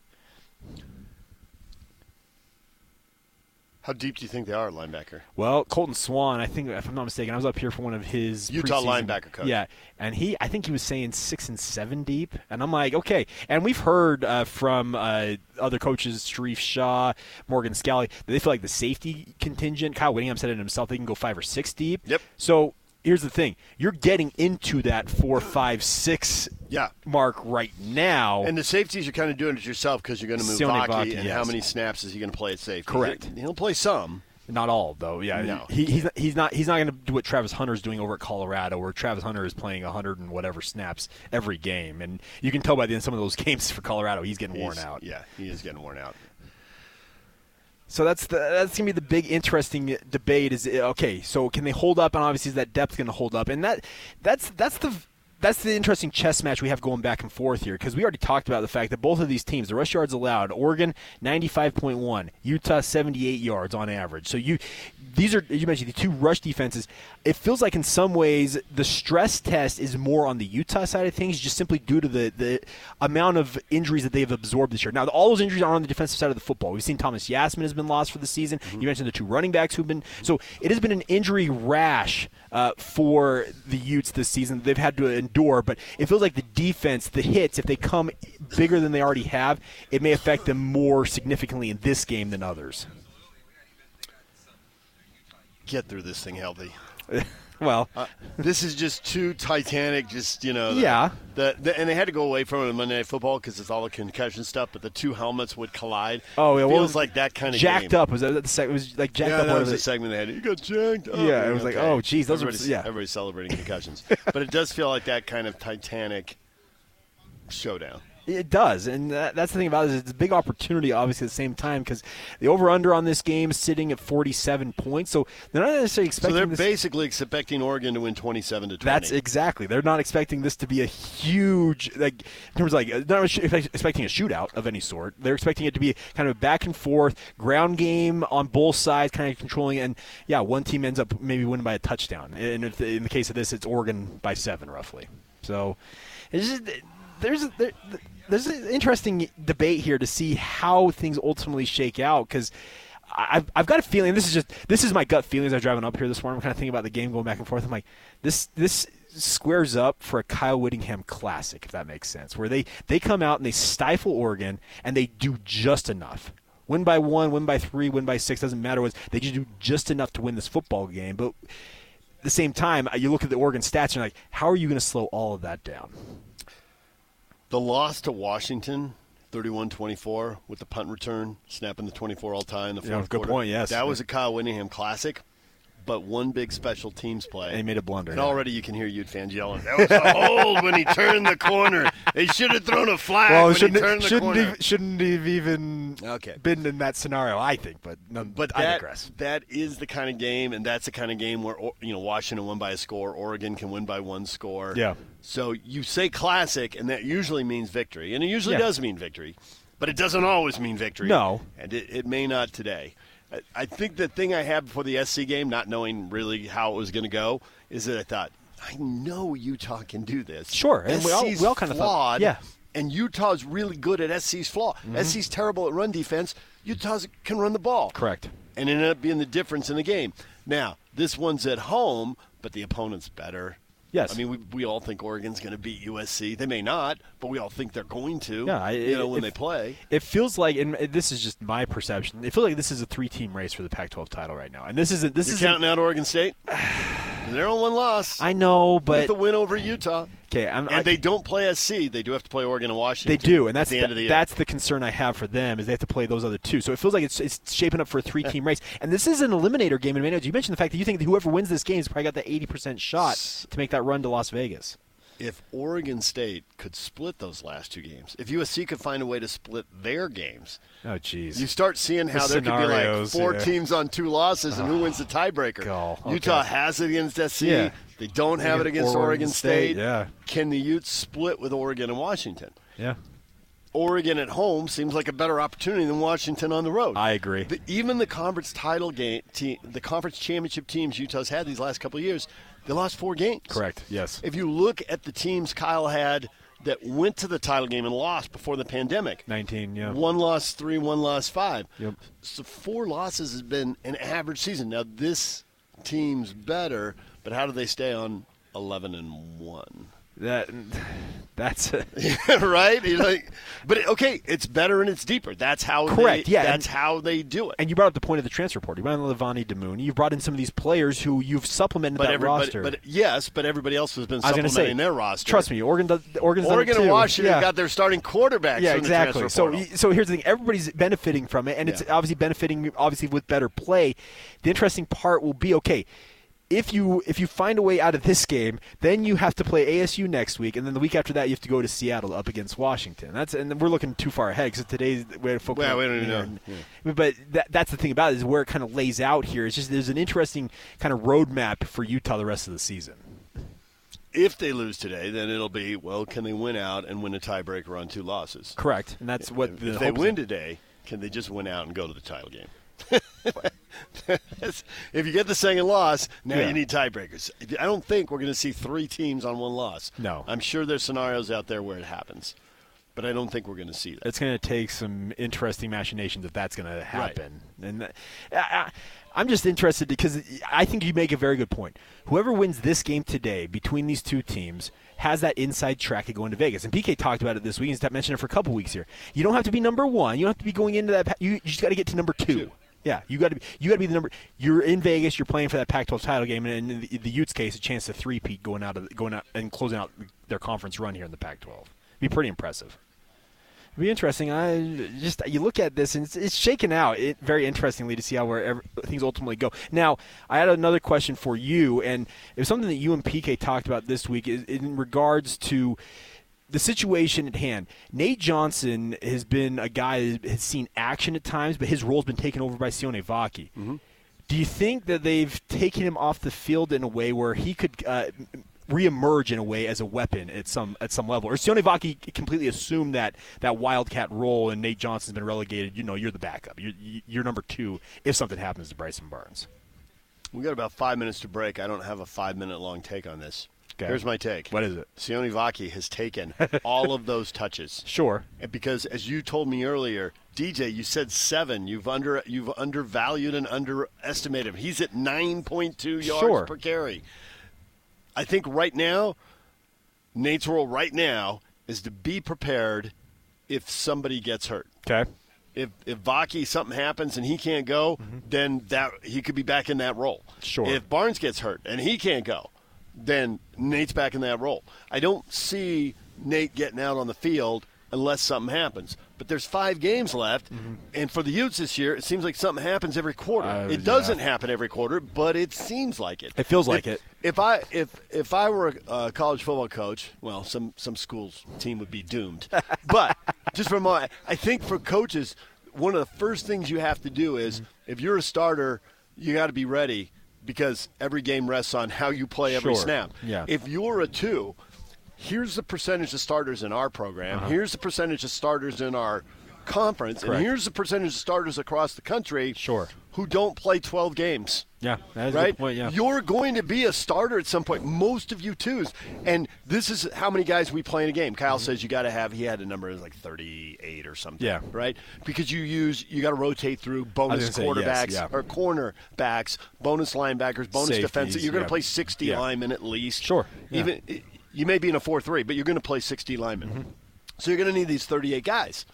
How deep do you think they are at linebacker?
Well, Colton Swan, I think, if I'm not mistaken, I was up here for one of his
Utah
preseason-
linebacker coach.
Yeah, and he, I think he was saying six and seven deep, and I'm like, okay. And we've heard uh, from uh, other coaches, Sharif Shaw, Morgan Scally, that they feel like the safety contingent, Kyle Whittingham said it himself, they can go five or six deep.
Yep.
So here's the thing: you're getting into that four, five, six
Yeah.
mark right now.
And the safeties, you're kind of doing it yourself because you're going to move
Sione
Vaki,
Vaki,
and
yes.
how many snaps is he going to play at safety?
Correct.
He- He'll play some.
Not all, though. Yeah,
No.
he, he's he's not he's not going to do what Travis Hunter's doing over at Colorado, where Travis Hunter is playing a hundred and whatever snaps every game, and you can tell by the end of some of those games for Colorado, he's getting worn
He's-
out.
Yeah, he is getting worn out.
So that's the that's gonna be the big interesting debate. Is okay? So can they hold up? And obviously, is that depth going to hold up? And that that's that's the. That's the interesting chess match we have going back and forth here, because we already talked about the fact that both of these teams, the rush yards allowed, Oregon ninety-five point one, Utah seventy-eight yards on average. So you, these are, you mentioned the two rush defenses. It feels like in some ways the stress test is more on the Utah side of things, just simply due to the, the amount of injuries that they've absorbed this year. Now, all those injuries are on the defensive side of the football. We've seen Thomas Yasmin has been lost for the season. Mm-hmm. You mentioned the two running backs who've been. So it has been an injury rash uh, for the Utes this season. They've had to endure, but it feels like the defense, the hits, if they come bigger than they already have, it may affect them more significantly in this game than others.
Get through this thing healthy.
Well,
Uh, this is just too Titanic, just, you know. The,
Yeah.
The, the, and they had to go away from it in Monday Night Football because it's all the concussion stuff, but the two helmets would collide.
oh, yeah,
It
well,
feels like that kind of
jacked
game.
up. Was that the sec- it was like jacked
Yeah,
up
that
one
was
of
the
the
segment they had. You got jacked up.
Yeah, it was like, oh, geez, those are-
everybody's,
yeah.
everybody's celebrating concussions. But it does feel like that kind of Titanic showdown.
It does, and that, that's the thing about it. Is it's a big opportunity, obviously, at the same time, because the over-under on this game is sitting at forty-seven points, so they're not necessarily
So
expecting
they're
this.
basically expecting Oregon to win twenty-seven to twenty.
That's exactly. They're not expecting this to be a huge, like, in terms of like, they're not expecting a shootout of any sort. They're expecting it to be kind of a back and forth ground game on both sides, kind of controlling it. And yeah, one team ends up maybe winning by a touchdown. And if, in the case of this, it's Oregon by seven, roughly. So it's just, there's a, there, there's an interesting debate here to see how things ultimately shake out, because I've, I've got a feeling, this is just this is my gut feeling as I'm driving up here this morning. I'm kind of thinking about the game going back and forth. I'm like, this this squares up for a Kyle Whittingham classic, if that makes sense, where they, they come out and they stifle Oregon and they do just enough. Win by one, win by three, win by six, doesn't matter what. They just do just enough to win this football game. But at the same time, you look at the Oregon stats and you're like, how are you going to slow all of that down?
The loss to Washington, thirty-one twenty-four, with the punt return, snapping the twenty-four all-time in the fourth
Yeah, good
quarter.
point, yes.
That was a Kyle Whittingham classic, but one big special teams play.
And he made a blunder.
And
yeah.
already you can hear Ute fans yelling, that was a hold when he turned the corner. They should have thrown a flag
Well,
when he
shouldn't,
turned the
shouldn't,
corner.
have, shouldn't have even
Okay.
been in that scenario, I think. But, no,
But
I
that,
digress.
that is the kind of game, and that's the kind of game where, you know, Washington won by a score, Oregon can win by one score.
Yeah.
So you say classic, and that usually means victory. And it usually
Yeah.
does mean victory, but it doesn't always mean victory.
No.
And it, it may not today. I, I think the thing I had before the S C game, not knowing really how it was going to go, is that I thought, I know Utah can do this.
Sure, and we all-
SC's
we all kind of thought-
flawed,
yeah.
and Utah's really good at S C's flaw.
Mm-hmm.
S C's terrible at run defense. Utah's can run the ball.
Correct.
And it ended up being the difference in the game. Now, this one's at home, but the opponent's better.
Yes.
I mean, we, we all think Oregon's going to beat U S C. They may not, but we all think they're going to.
Yeah, I-
you know, when
if-
they play.
It feels like, and this is just my perception, it feels like this is a three-team race for the Pac twelve title right now. And this is a, this
You're
is
counting out Oregon State? They're on one loss.
I know, but
with the win over Utah.
Okay, I'm,
and
I,
they don't play S C. They do have to play Oregon and Washington.
They do, and that's
at the
the,
end of the year.
That's the concern I have for them is they have to play those other two. So it feels like it's, it's shaping up for a three-team race. And this is an eliminator game in many ways. You mentioned the fact that you think that whoever wins this game has probably got that eighty percent shot to make that run to Las Vegas.
If Oregon State could split those last two games, if U S C could find a way to split their games,
oh jeez,
you start seeing how
the
there could be like four
yeah.
teams on two losses, and
oh,
who wins the tiebreaker?
God, okay.
Utah has it against S C.
Yeah.
They don't have it against Oregon, Oregon State.
State. Yeah.
Can the Utes split with Oregon and Washington?
Yeah.
Oregon at home seems like a better opportunity than Washington on the road.
I agree.
The, even the conference title game, team, the conference championship teams Utah's had these last couple of years, they lost four games.
Correct, yes.
If you look at the teams Kyle had that went to the title game and lost before the pandemic.
nineteen, yeah.
One loss three, one loss five.
Yep.
So four losses has been an average season. Now this team's better, but how do they stay on eleven and one?
That that's it.
Right? You know, but okay, it's better and it's deeper. That's how
correct.
They,
yeah,
that's
and,
how they do it.
And you brought up the point of the transfer portal. You brought in Levani Damoun. You've brought in some of these players who you've supplemented
but
that
roster. But yes, but everybody else has been supplementing
say,
their roster.
Trust me, Oregon does, Oregon's
Oregon
done it
and
too.
Washington
yeah.
got their starting quarterbacks.
Yeah,
from
exactly.
The
so,
portal.
so here's the thing: everybody's benefiting from it, and it's
yeah.
obviously benefiting, obviously with better play. The interesting part will be okay. If you if you find a way out of this game, then you have to play A S U next week, and then the week after that you have to go to Seattle up against Washington. That's and we're looking too far ahead because today's we had football.
Well, we don't even know.
Yeah. But that, that's the thing about it is where it kind of lays out here. It's just there's an interesting kind of roadmap for Utah the rest of the season.
If they lose today, then it'll be well, can they win out and win a tiebreaker on two losses?
Correct, and that's what
if,
the
if they win
are.
today, can they just win out and go to the title game? If you get the second loss, now
yeah.
you need tiebreakers. I don't think we're going to see three teams on one loss.
No.
I'm sure there's scenarios out there where it happens, but I don't think we're going to see that.
It's going to take some interesting machinations if that's going to happen. Right. And I, I'm just interested because I think you make a very good point. Whoever wins this game today between these two teams has that inside track to go into Vegas. And P K talked about it this week. He's mentioned it for a couple weeks here. You don't have to be number one. You don't have to be going into that. You, you just got to get to number two. two. Yeah, you got to be. You got to be the number. You're in Vegas. You're playing for that Pac twelve title game, and in the, the Utes' case, a chance to three-peat going out of going out and closing out their conference run here in the Pac twelve. Be pretty impressive. It'd be interesting. I just you look at this and it's, it's shaken out it, very interestingly to see how where things ultimately go. Now, I had another question for you, and it was something that you and P K talked about this week is, in regards to the situation at hand. Nate Johnson has been a guy that has seen action at times, but his role's been taken over by Sione Vaki. Mm-hmm. Do you think that they've taken him off the field in a way where he could uh, reemerge in a way as a weapon at some at some level? Or Sione Vaki completely assumed that that wildcat role and Nate Johnson's been relegated, you know, you're the backup. You're, you're number two if something happens to Bryson Barnes.
We got about five minutes to break. I don't have a five-minute-long take on this. Okay. Here's my take.
What is it?
Sione Vaki has taken all of those touches.
Sure.
And because, as you told me earlier, D J, you said seven. You've under you've undervalued and underestimated him. He's at nine point two yards
sure.
per carry. I think right now, Nate's role right now is to be prepared if somebody gets hurt.
Okay.
If if Vaki something happens and he can't go, mm-hmm. then that he could be back in that role.
Sure.
If Barnes gets hurt and he can't go, then Nate's back in that role. I don't see Nate getting out on the field unless something happens. But there's five games left, mm-hmm. and for the Utes this year, it seems like something happens every quarter.
Uh,
it doesn't yeah. happen every quarter, but it seems like it.
It feels like
if,
it.
If I if if I were a college football coach, well, some some schools' team would be doomed. But just from my, I think for coaches, one of the first things you have to do is, mm-hmm. if you're a starter, you got to be ready. Because every game rests on how you play every
sure.
snap.
Yeah.
If you're a two, here's the percentage of starters in our program.
Uh-huh.
Here's the percentage of starters in our conference.
Correct.
And here's the percentage of starters across the country
sure.
who don't play twelve games.
Yeah, that is
right?
a good point, yeah.
You're going to be a starter at some point. Most of you twos. And this is how many guys we play in a game. Kyle mm-hmm. says you got to have, he had a number like thirty-eight or something.
Yeah.
Right? Because you use, you got to rotate through bonus quarterbacks
yes, yeah.
or cornerbacks, bonus linebackers, bonus
Safeties,
defensive. You're going to
yeah.
play sixty
yeah.
linemen at least.
Sure. Yeah.
Even you may be in a four three, but you're going to play sixty linemen. Mm-hmm. So you're going to need these thirty-eight guys.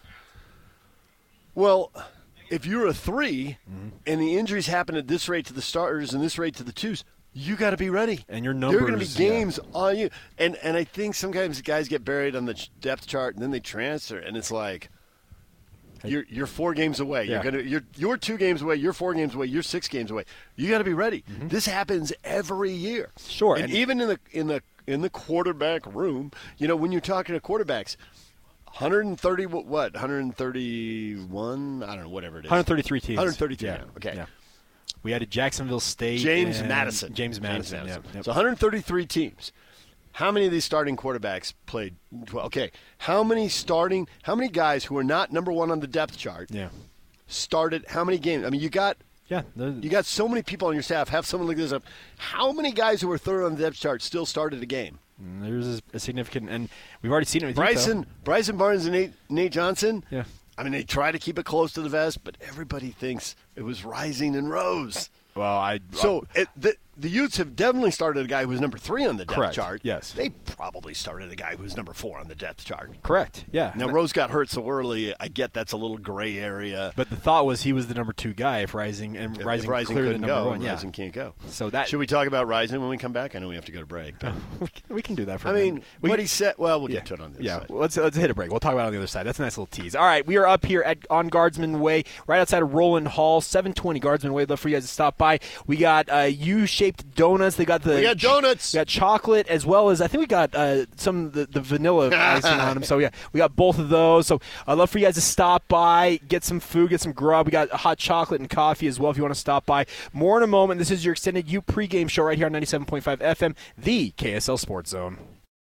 Well, if you're a three mm-hmm. and the injuries happen at this rate to the starters and this rate to the twos, you got to be ready.
And your
There are going to be
numbers, yeah.
games on you. And and I think sometimes guys get buried on the ch- depth chart, and then they transfer, and it's like you're you're four games away.
Yeah.
You're gonna you're you're two games away. You're four games away. You're six games away. You got to be ready.
Mm-hmm.
This happens every year.
Sure,
and,
and-
even in the in the in the quarterback room, you know, when you're talking to quarterbacks. one hundred thirty, what? one hundred thirty-one? I don't know, whatever it is.
one hundred thirty-three teams.
one hundred thirty-three.
Yeah.
now. Okay.
Yeah. We had a Jacksonville State.
James
and
Madison.
James Madison.
James Madison.
Yeah. Yep.
So one hundred thirty-three teams. How many of these starting quarterbacks played? Well, okay. How many starting? How many guys who are not number one on the depth chart
Yeah.
started? How many games? I mean, you got
Yeah. the-
you got so many people on your staff. Have someone look this up. How many guys who were third on the depth chart still started a game?
There's a, a significant, and we've already seen it with
Bryson,
Utah.
Bryson Barnes, and Nate, Nate Johnson.
Yeah.
I mean, they try to keep it close to the vest, but everybody thinks it was Rising and Rose.
Well, I
So it, the the Utes have definitely started a guy who was number three on the depth
Correct,
chart.
yes.
They probably started a guy who was number four on the depth chart.
correct. Yeah.
Now, Rose got hurt so early. I get that's a little gray area.
But the thought was he was the number two guy if Rising and
If
Rising,
Rising
clearly
couldn't
number
go,
one. Yeah.
Rising can't go.
So that
Should we talk about Rising when we come back? I know we have to go to break. But
we, can, we can do that for
I
a
mean,
minute. We
what
can-
he said. Well, we'll
Yeah,
get to it on this.
yeah.
side.
Well, let's let's hit a break. We'll talk about it on the other side. That's a nice little tease. All right, we are up here at on Guardsman Way, right outside of Roland Hall, seven twenty Guardsman Way. Love for you guys to stop by. We got uh, U-shaped donuts. They got the
We got donuts.
We got chocolate as well as I think we got uh, some of the, the vanilla icing on them. So yeah, we got both of those. So I'd love for you guys to stop by, get some food, get some grub. We got hot chocolate and coffee as well if you want to stop by. More in a moment. This is your extended U pregame show right here on ninety-seven point five F M, the K S L Sports Zone.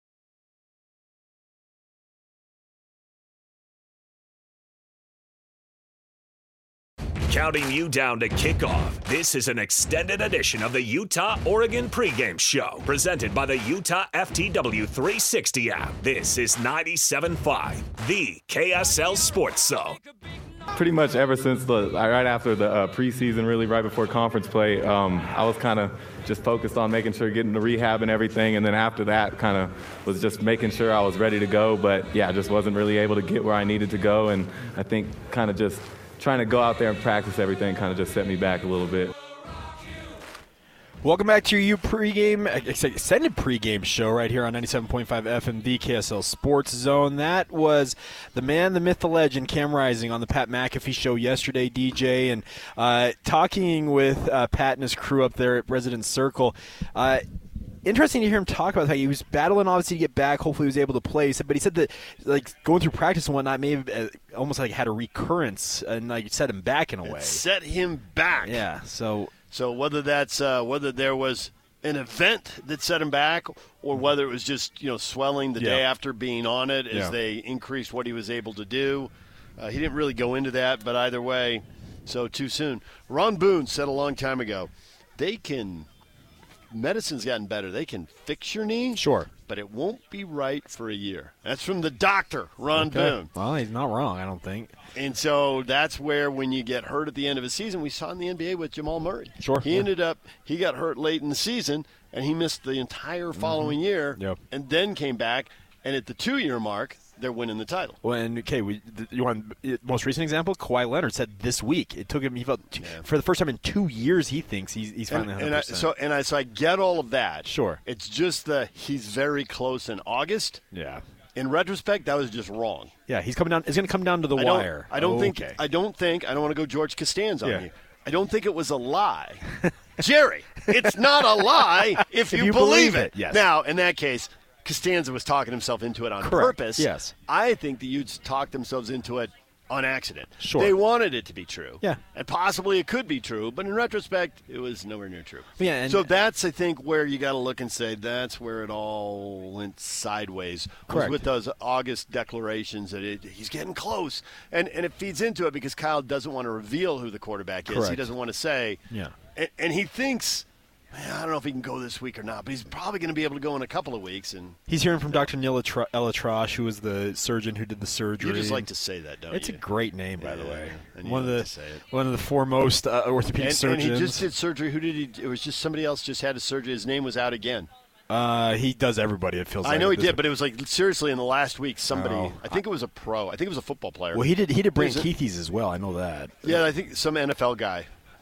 Counting you down to kickoff. This is an extended edition of the Utah-Oregon pregame show, presented by the Utah F T W three sixty app. This is ninety-seven point five, the K S L Sports Zone.
Pretty much ever since the right after the uh, preseason, really right before conference play, um, I was kind of just focused on making sure getting to rehab and everything, and then after that, kind of was just making sure I was ready to go. But yeah, just wasn't really able to get where I needed to go, and I think kind of just trying to go out there and practice everything kind of just set me back a little bit.
Welcome back to your U pregame, extended pregame show right here on ninety-seven point five F M, the K S L Sports Zone. That was the man, the myth, the legend, Cam Rising on the Pat McAfee show yesterday, D J, and uh, talking with uh, Pat and his crew up there at Residence Circle. Uh, Interesting to hear him talk about how he was battling, obviously, to get back. Hopefully, he was able to play. He said, but he said that, like, going through practice and whatnot may have uh, almost like had a recurrence and like set him back in a way.
Set him back.
Yeah. So,
So whether that's uh, whether there was an event that set him back, or whether it was just you know swelling the
Yeah.
day after being on it as
Yeah.
they increased what he was able to do, uh, he didn't really go into that. But either way, so too soon. Ron Boone said a long time ago, they can. Medicine's gotten better. They can fix your knee,
sure.
but it won't be right for a year. That's from the doctor, Ron Boone.
Well, he's not wrong, I don't think.
And so that's where when you get hurt at the end of a season, we saw in the N B A with Jamal Murray.
Sure,
He
yeah.
ended up, he got hurt late in the season, and he missed the entire following year,
Yep.
and then came back. And at the two-year mark, they're winning the title.
Well, and okay, we, th- you want uh, most recent example? Kawhi Leonard said this week it took him. He felt t-
Yeah.
for the first time in two years. He thinks he's he's
And,
finally one
and
hundred
I,
percent.
so, and I, so I get all of that.
Sure.
It's just that he's very close in August.
yeah,
In retrospect, that was just wrong.
yeah, he's coming down. It's going to come down to the
I don't,
wire.
I don't think.
Okay.
I don't think. I don't want to go George Costanza on
Yeah.
you. I don't think it was a lie, Jerry. It's not a lie if you,
you
believe,
believe
it.
it, yes.
Now, in that case, Costanza was talking himself into it on
Correct,
purpose.
yes.
I think the Utes talked themselves into it on accident.
Sure.
They wanted it to be true.
Yeah.
And possibly it could be true, but in retrospect, it was nowhere near true.
Yeah, and-
so that's, I think, where you got to look and say that's where it all went sideways. Was
Correct.
with those August declarations that it, he's getting close. And, and it feeds into it because Kyle doesn't want to reveal who the quarterback is. He
Correct.
doesn't want to say.
Yeah.
And, and he thinks, man, I don't know if he can go this week or not, but he's probably going to be able to go in a couple of weeks. And
He's hearing from Doctor Neil Etra- Elatrash, who was the surgeon who did the surgery.
you just like to say that, don't
It's
you?
a great name, by
Yeah,
the way.
and you
One of
like
the
to say it.
one of the foremost uh, orthopedic
and, and
surgeons.
he just did surgery. Who did he? It was just somebody else just had a surgery. His name was out again.
uh, he does everybody. It feels.
I
like
know he
at this
did, but it was like seriously in the last week. Somebody,
Oh.
I think it was a pro. I think it was a football player.
Well, he did. He did Brant
Was it-
Keithy's as well. I know that.
Yeah, I think some N F L guy. I'm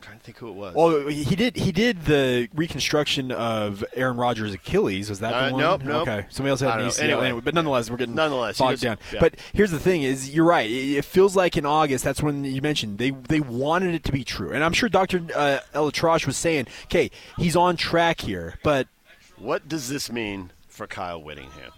trying to think who it was.
Well, he did. He did the reconstruction of Aaron Rodgers' Achilles. Was that
Uh,
the one?
nope, nope.
Okay, somebody else had
I
an
don't
A C L.
know. Anyway.
Anyway, but nonetheless, we're getting
Nonetheless, he
bogged
was-
down.
yeah.
But here's the thing: is you're right. It, it feels like in August. That's when you mentioned they they wanted it to be true, and I'm sure Doctor Uh, ElAttrache was saying, "Okay, he's on track here." But
What does this mean for Kyle Whittingham?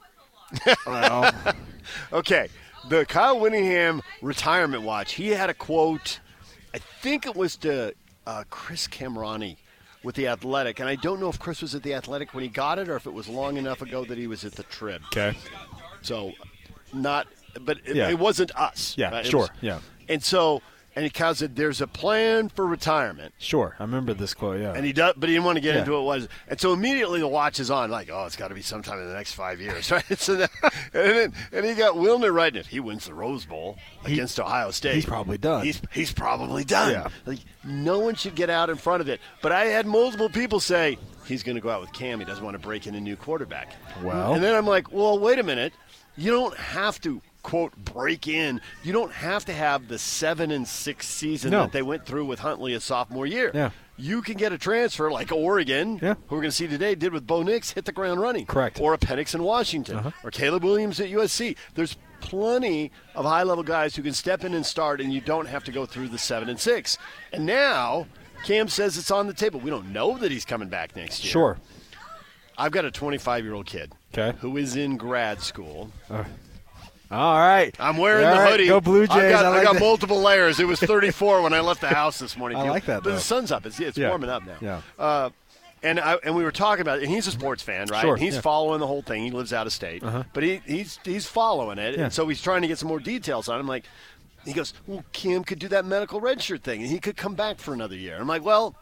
well,
Okay, the Kyle Whittingham retirement watch. He had a quote. I think it was to uh, Chris Camrani with The Athletic, and I don't know if Chris was at The Athletic when he got it or if it was long enough ago that he was at the Trib.
okay,
So, not, but it,
Yeah.
it wasn't us.
Yeah,
right? It
sure,
was-
yeah.
And so, and he kind of said, "There's a plan for retirement."
sure. I remember this quote. Yeah,
And he does, but he didn't want to get
Yeah.
into it. Was and so immediately the watch is on, like, oh, it's got to be sometime in the next five years, right? So that, and then, and he got Wilner writing it. He wins the Rose Bowl
He-
against Ohio State.
he's probably done.
He's he's probably done.
Yeah.
Like no one should get out in front of it. But I had multiple people say he's going to go out with Cam. He doesn't want to break in a new quarterback.
Well.
and then I'm like, well, wait a minute. You don't have to. Quote, break in. You don't have to have the seven and six season
No.
that they went through with Huntley his sophomore year.
Yeah.
You can get a transfer like Oregon,
Yeah.
who we're going to see today, did with Bo Nix, hit the ground running.
Correct.
Or a Penix in Washington,
Uh-huh.
or Caleb Williams at U S C. There's plenty of high-level guys who can step in and start, and you don't have to go through the seven and six. And now Cam says it's on the table. We don't know that he's coming back next year.
sure.
I've got a twenty-five-year-old kid
Okay.
who is in grad school.
All right.
I'm wearing
All
the
right,
hoodie.
Go Blue Jays.
I've got,
I like
I got
that.
multiple layers. It was thirty-four when I left the house this morning.
I like that,
But
though.
the sun's up. It's, it's
Yeah.
warming up now.
Yeah.
Uh, and I, and we were talking about it. And he's a sports fan, right?
Sure,
And he's
yeah.
following the whole thing. He lives out of state,
Uh-huh.
but he, he's he's following it,
Yeah.
and so he's trying to get some more details on it. I'm like, he goes, well, Cam could do that medical redshirt thing, and he could come back for another year. I'm like, well,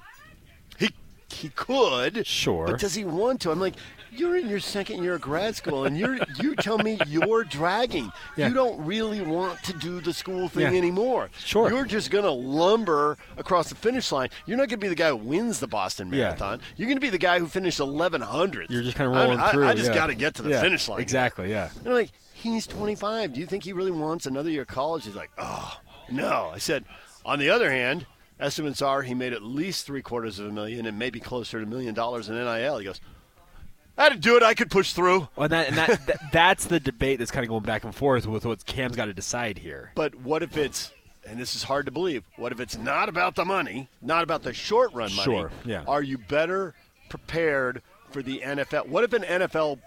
he he could,
Sure.
but does he want to? I'm like, you're in your second year of grad school, and you're you tell me you're dragging.
Yeah.
You don't really want to do the school thing
Yeah.
anymore.
Sure.
You're just going to lumber across the finish line. You're not going to be the guy who wins the Boston
Yeah.
Marathon. You're going to be the guy who finished eleven hundredth.
You're just kind of rolling
I,
through.
I, I just
yeah.
got to get to the
Yeah,
finish line.
Exactly. Yeah.
And I'm like, he's twenty-five. Do you think he really wants another year of college? He's like, oh, no. I said, on the other hand, estimates are he made at least three quarters of a million and maybe closer to a million dollars in N I L. He goes, I had to do it. I could push through.
Well, and that, and that, that that's the debate that's kind of going back and forth with what Cam's got to decide here.
But what if it's, and this is hard to believe, what if it's not about the money, not about the short run money?
Sure, yeah.
Are you better prepared for the N F L? What if an N F L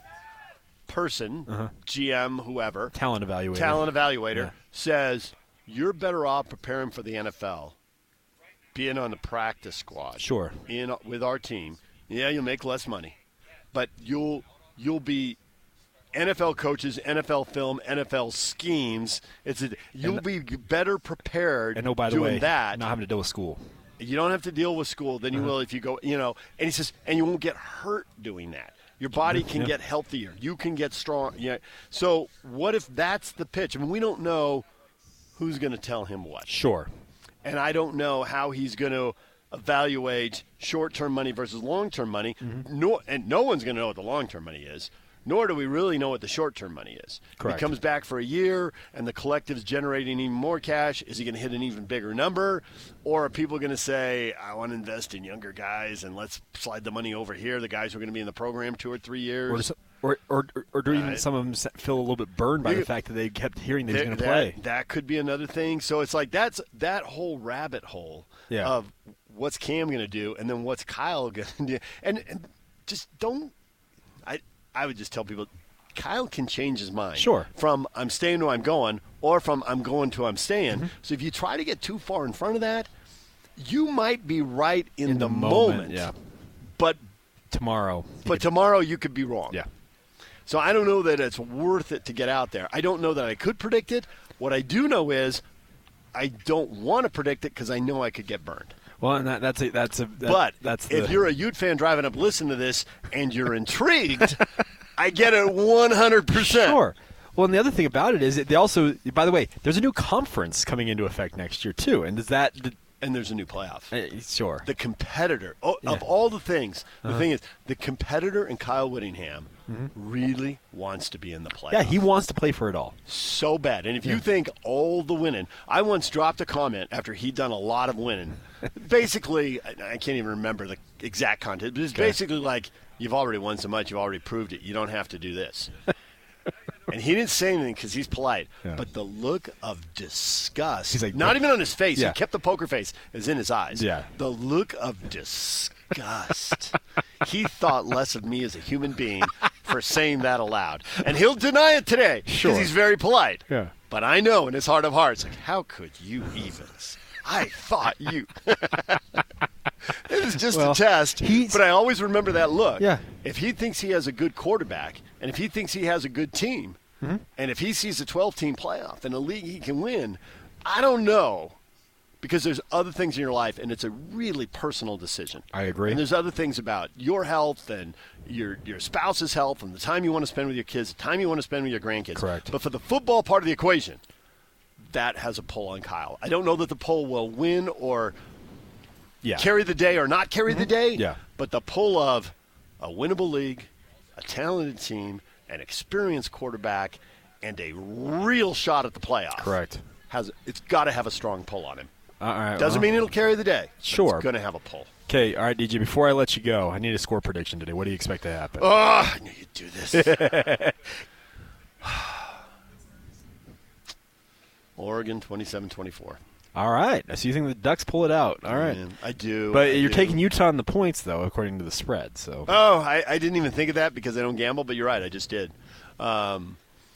person,
Uh-huh.
G M, whoever,
Talent evaluator.
talent evaluator,
Yeah.
says you're better off preparing for the N F L, being on the practice squad,
Sure.
in with our team. Yeah, you'll make less money, but you'll you'll be N F L coaches, N F L film, N F L schemes. It's a, you'll
And-
be better prepared
And oh, by the
doing
way,
that.
not having to deal with school.
You don't have to deal with school than you
Uh-huh.
will if you go, you know. And he says, and you won't get hurt doing that. Your body can
Yeah.
get healthier. You can get strong. Yeah. So what if that's the pitch? I mean, we don't know who's going to tell him what.
Sure.
And I don't know how he's going to evaluate short-term money versus long-term money.
Mm-hmm.
No, and no one's going to know what the long-term money is, nor do we really know what the short-term money is.
Correct.
If he comes back for a year and the collective's generating even more cash, is he going to hit an even bigger number? Or are people going to say, I want to invest in younger guys and let's slide the money over here, the guys who are going to be in the program two or three years?
Or, does- or, or, or do even
Right.
some of them feel a little bit burned by
You-
the fact that they kept hearing that he's
That-
going to
that-
play?
That could be another thing. So it's like that's that whole rabbit hole
Yeah.
of what's Cam going to do and then what's Kyle going to do. And, and just don't – I I would just tell people Kyle can change his mind.
Sure.
From I'm staying to I'm going or from I'm going to I'm staying.
Mm-hmm.
So if you try to get too far in front of that, you might be right in,
In
the,
the moment,
moment.
yeah.
But
Tomorrow.
but tomorrow you could be wrong.
Yeah.
So I don't know that it's worth it to get out there. I don't know that I could predict it. What I do know is I don't want to predict it because I know I could get burned.
Well, and that, that's a that's a that,
But
that's
if
the,
you're a Ute fan driving up, listening to this, and you're intrigued, I get it one hundred percent.
Sure. Well, and the other thing about it is that they also, by the way, there's a new conference coming into effect next year too, and does that
and there's a new playoff.
Uh, sure.
The competitor, oh,
Yeah.
of all the things, the
Uh-huh.
thing is, the competitor in Kyle Whittingham really wants to be in the playoff.
Yeah, he wants to play for it all.
So bad. And if you think all the winning, I once dropped a comment after he'd done a lot of winning. Basically, I I can't even remember the exact content, but it's
Okay.
basically like, you've already won so much, you've already proved it. You don't have to do this. And he didn't say anything because he's polite.
Yeah.
But the look of disgust,
He's like,
not
"What?"
even on his face,
Yeah.
he kept the poker face, is in his eyes.
Yeah.
The look of disgust. He thought less of me as a human being for saying that aloud. And he'll deny it today because
Sure.
he's very polite.
Yeah.
But I know in his heart of hearts, like, how could you even? I thought you. It was just
Well,
a test.
he's-
But I always remember that look.
Yeah.
If he thinks he has a good quarterback, and if he thinks he has a good team,
Mm-hmm.
and if he sees a twelve-team playoff in a league he can win, I don't know. Because there's other things in your life, and it's a really personal decision.
I agree.
And there's other things about your health and your your spouse's health and the time you want to spend with your kids, the time you want to spend with your grandkids.
Correct.
But for the football part of the equation, that has a pull on Kyle. I don't know that the pull will win or
Yeah.
carry the day or not carry the day.
Yeah.
But the pull of a winnable league, a talented team, an experienced quarterback, and a real shot at the playoff.
Correct.
Has it's got to have a strong pull on him.
All right.
Doesn't
well.
mean it'll carry the day. but
Sure.
It's going to have a pull.
Okay, all right, D J, before I let you go, I need a score prediction today. What do you expect to happen?
Oh, I knew you'd do this. Oregon twenty-seven twenty-four.
All right. So you think the Ducks pull it out. All right.
Man, I do.
But
I
you're
do.
taking Utah on the points, though, according to the spread. So
Oh, I, I didn't even think of that because I don't gamble, but you're right. I just did. Um,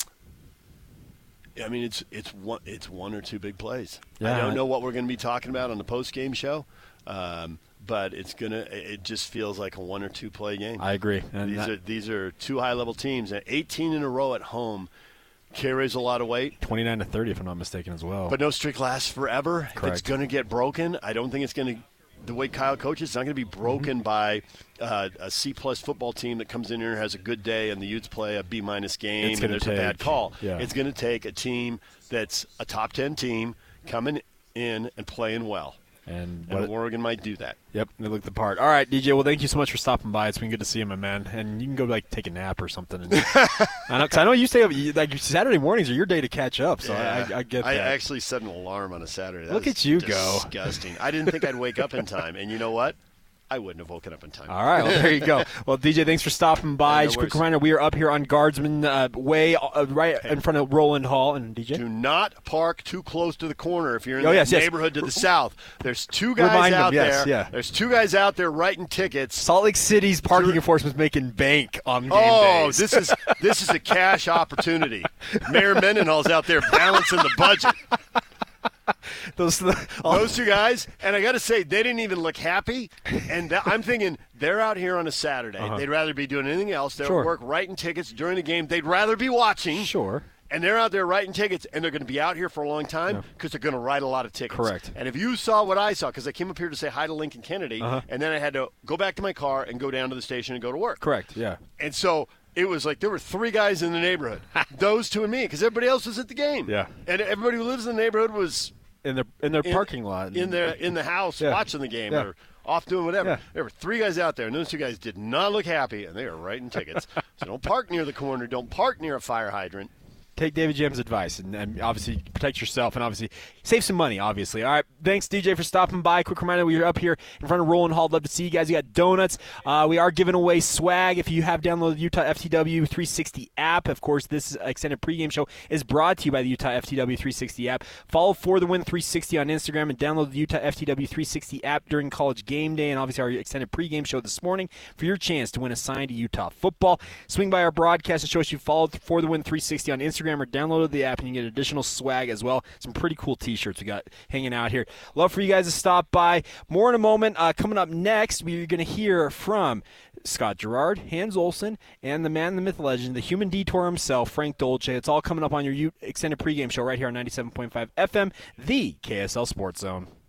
I mean, it's it's one it's one or two big plays.
Yeah,
I don't
I-
know what we're going to be talking about on the post game show, um, but it's gonna. It just feels like a one or two play game.
I agree. And
these
that-
are these are two high level teams. And eighteen in a row at home carries a lot of weight.
twenty-nine to thirty, if I'm not mistaken, as well.
But no streak lasts forever. If
Correct.
it's going to get broken, I don't think it's going to. The way Kyle coaches, it's not going to be broken by uh, a C-plus football team that comes in here and has a good day, and the Utes play a B-minus game,
It's
and
gonna
there's a bad
take-
call.
yeah.
It's going to take a team that's a top ten team coming in and playing well.
and
And
what,
Oregon might do that.
yep, they look the part. All right, D J. Well, thank you so much for stopping by. It's been good to see you, my man. And you can go like take a nap or something. And, I know, 'cause I know you stay up. You, like Saturday mornings are your day to catch up. So I, I, I get
I
that.
actually set an alarm on a Saturday. That
Look
was
at you go.
Disgusting. I didn't think I'd wake up in time, and you know what? I wouldn't have woken up in time.
All right, well, there you go. Well, D J, thanks for stopping by.
Yeah, no
Just a quick
worries.
reminder, we are up here on Guardsman uh, Way, uh, right in front of Roland Hall. And D J?
Do not park too close to the corner if you're in
Oh,
the
yes, yes.
neighborhood to the south. There's two guys
Remind them,
out
yes,
there.
yeah.
There's two guys out there writing tickets.
Salt Lake City's parking enforcement's making bank on game
Oh,
days.
this is this is a cash opportunity. Mayor Mendenhall's out there balancing the budget.
Those, all,
Those two guys, and I got to say, they didn't even look happy. And that, I'm thinking they're out here on a Saturday. They'd rather be doing anything else. They're
Uh-huh. Sure.
at work writing tickets during the game. They'd rather be watching.
Sure.
And they're out there writing tickets, and they're going to be out here for a long time because they're going to write a lot of tickets.
Correct.
And if you saw what I saw, because I came up here to say hi to Lincoln Kennedy,
Uh-huh.
and then I had to go back to my car and go down to the station and go to work.
Correct, yeah.
And so it was like there were three guys in the neighborhood, those two and me, because everybody else was at the game.
Yeah.
And everybody who lives in the neighborhood was
In their in their
in,
parking lot.
in their in the house
Yeah.
watching the game
Yeah.
or off doing whatever.
Yeah.
There were three guys out there, and those two guys did not look happy, and they were writing tickets. So don't park near the corner. Don't park near a fire hydrant.
Take David Jam's advice and, and obviously protect yourself and obviously save some money, obviously. All right, thanks, D J, for stopping by. Quick reminder, we are up here in front of Roland Hall. Love to see you guys. We got donuts. Uh, we are giving away swag. If you have downloaded the Utah F T W three sixty app, of course, this extended pregame show is brought to you by the Utah F T W three sixty app. Follow For the Win three sixty on Instagram and download the Utah F T W three sixty app during college game day and obviously our extended pregame show this morning for your chance to win a signed Utah football. Swing by our broadcast and show us you followed For the Win three sixty on Instagram or downloaded the app and you get additional swag as well. Some pretty cool t-shirts we got hanging out here. Love for you guys to stop by. More in a moment. Uh, coming up next, we're going to hear from Scott Gerard, Hans Olsen, and the man, the myth, legend, the human detour himself, Frank Dolce. It's all coming up on your Ute extended pregame show right here on ninety-seven point five F M, the K S L Sports Zone.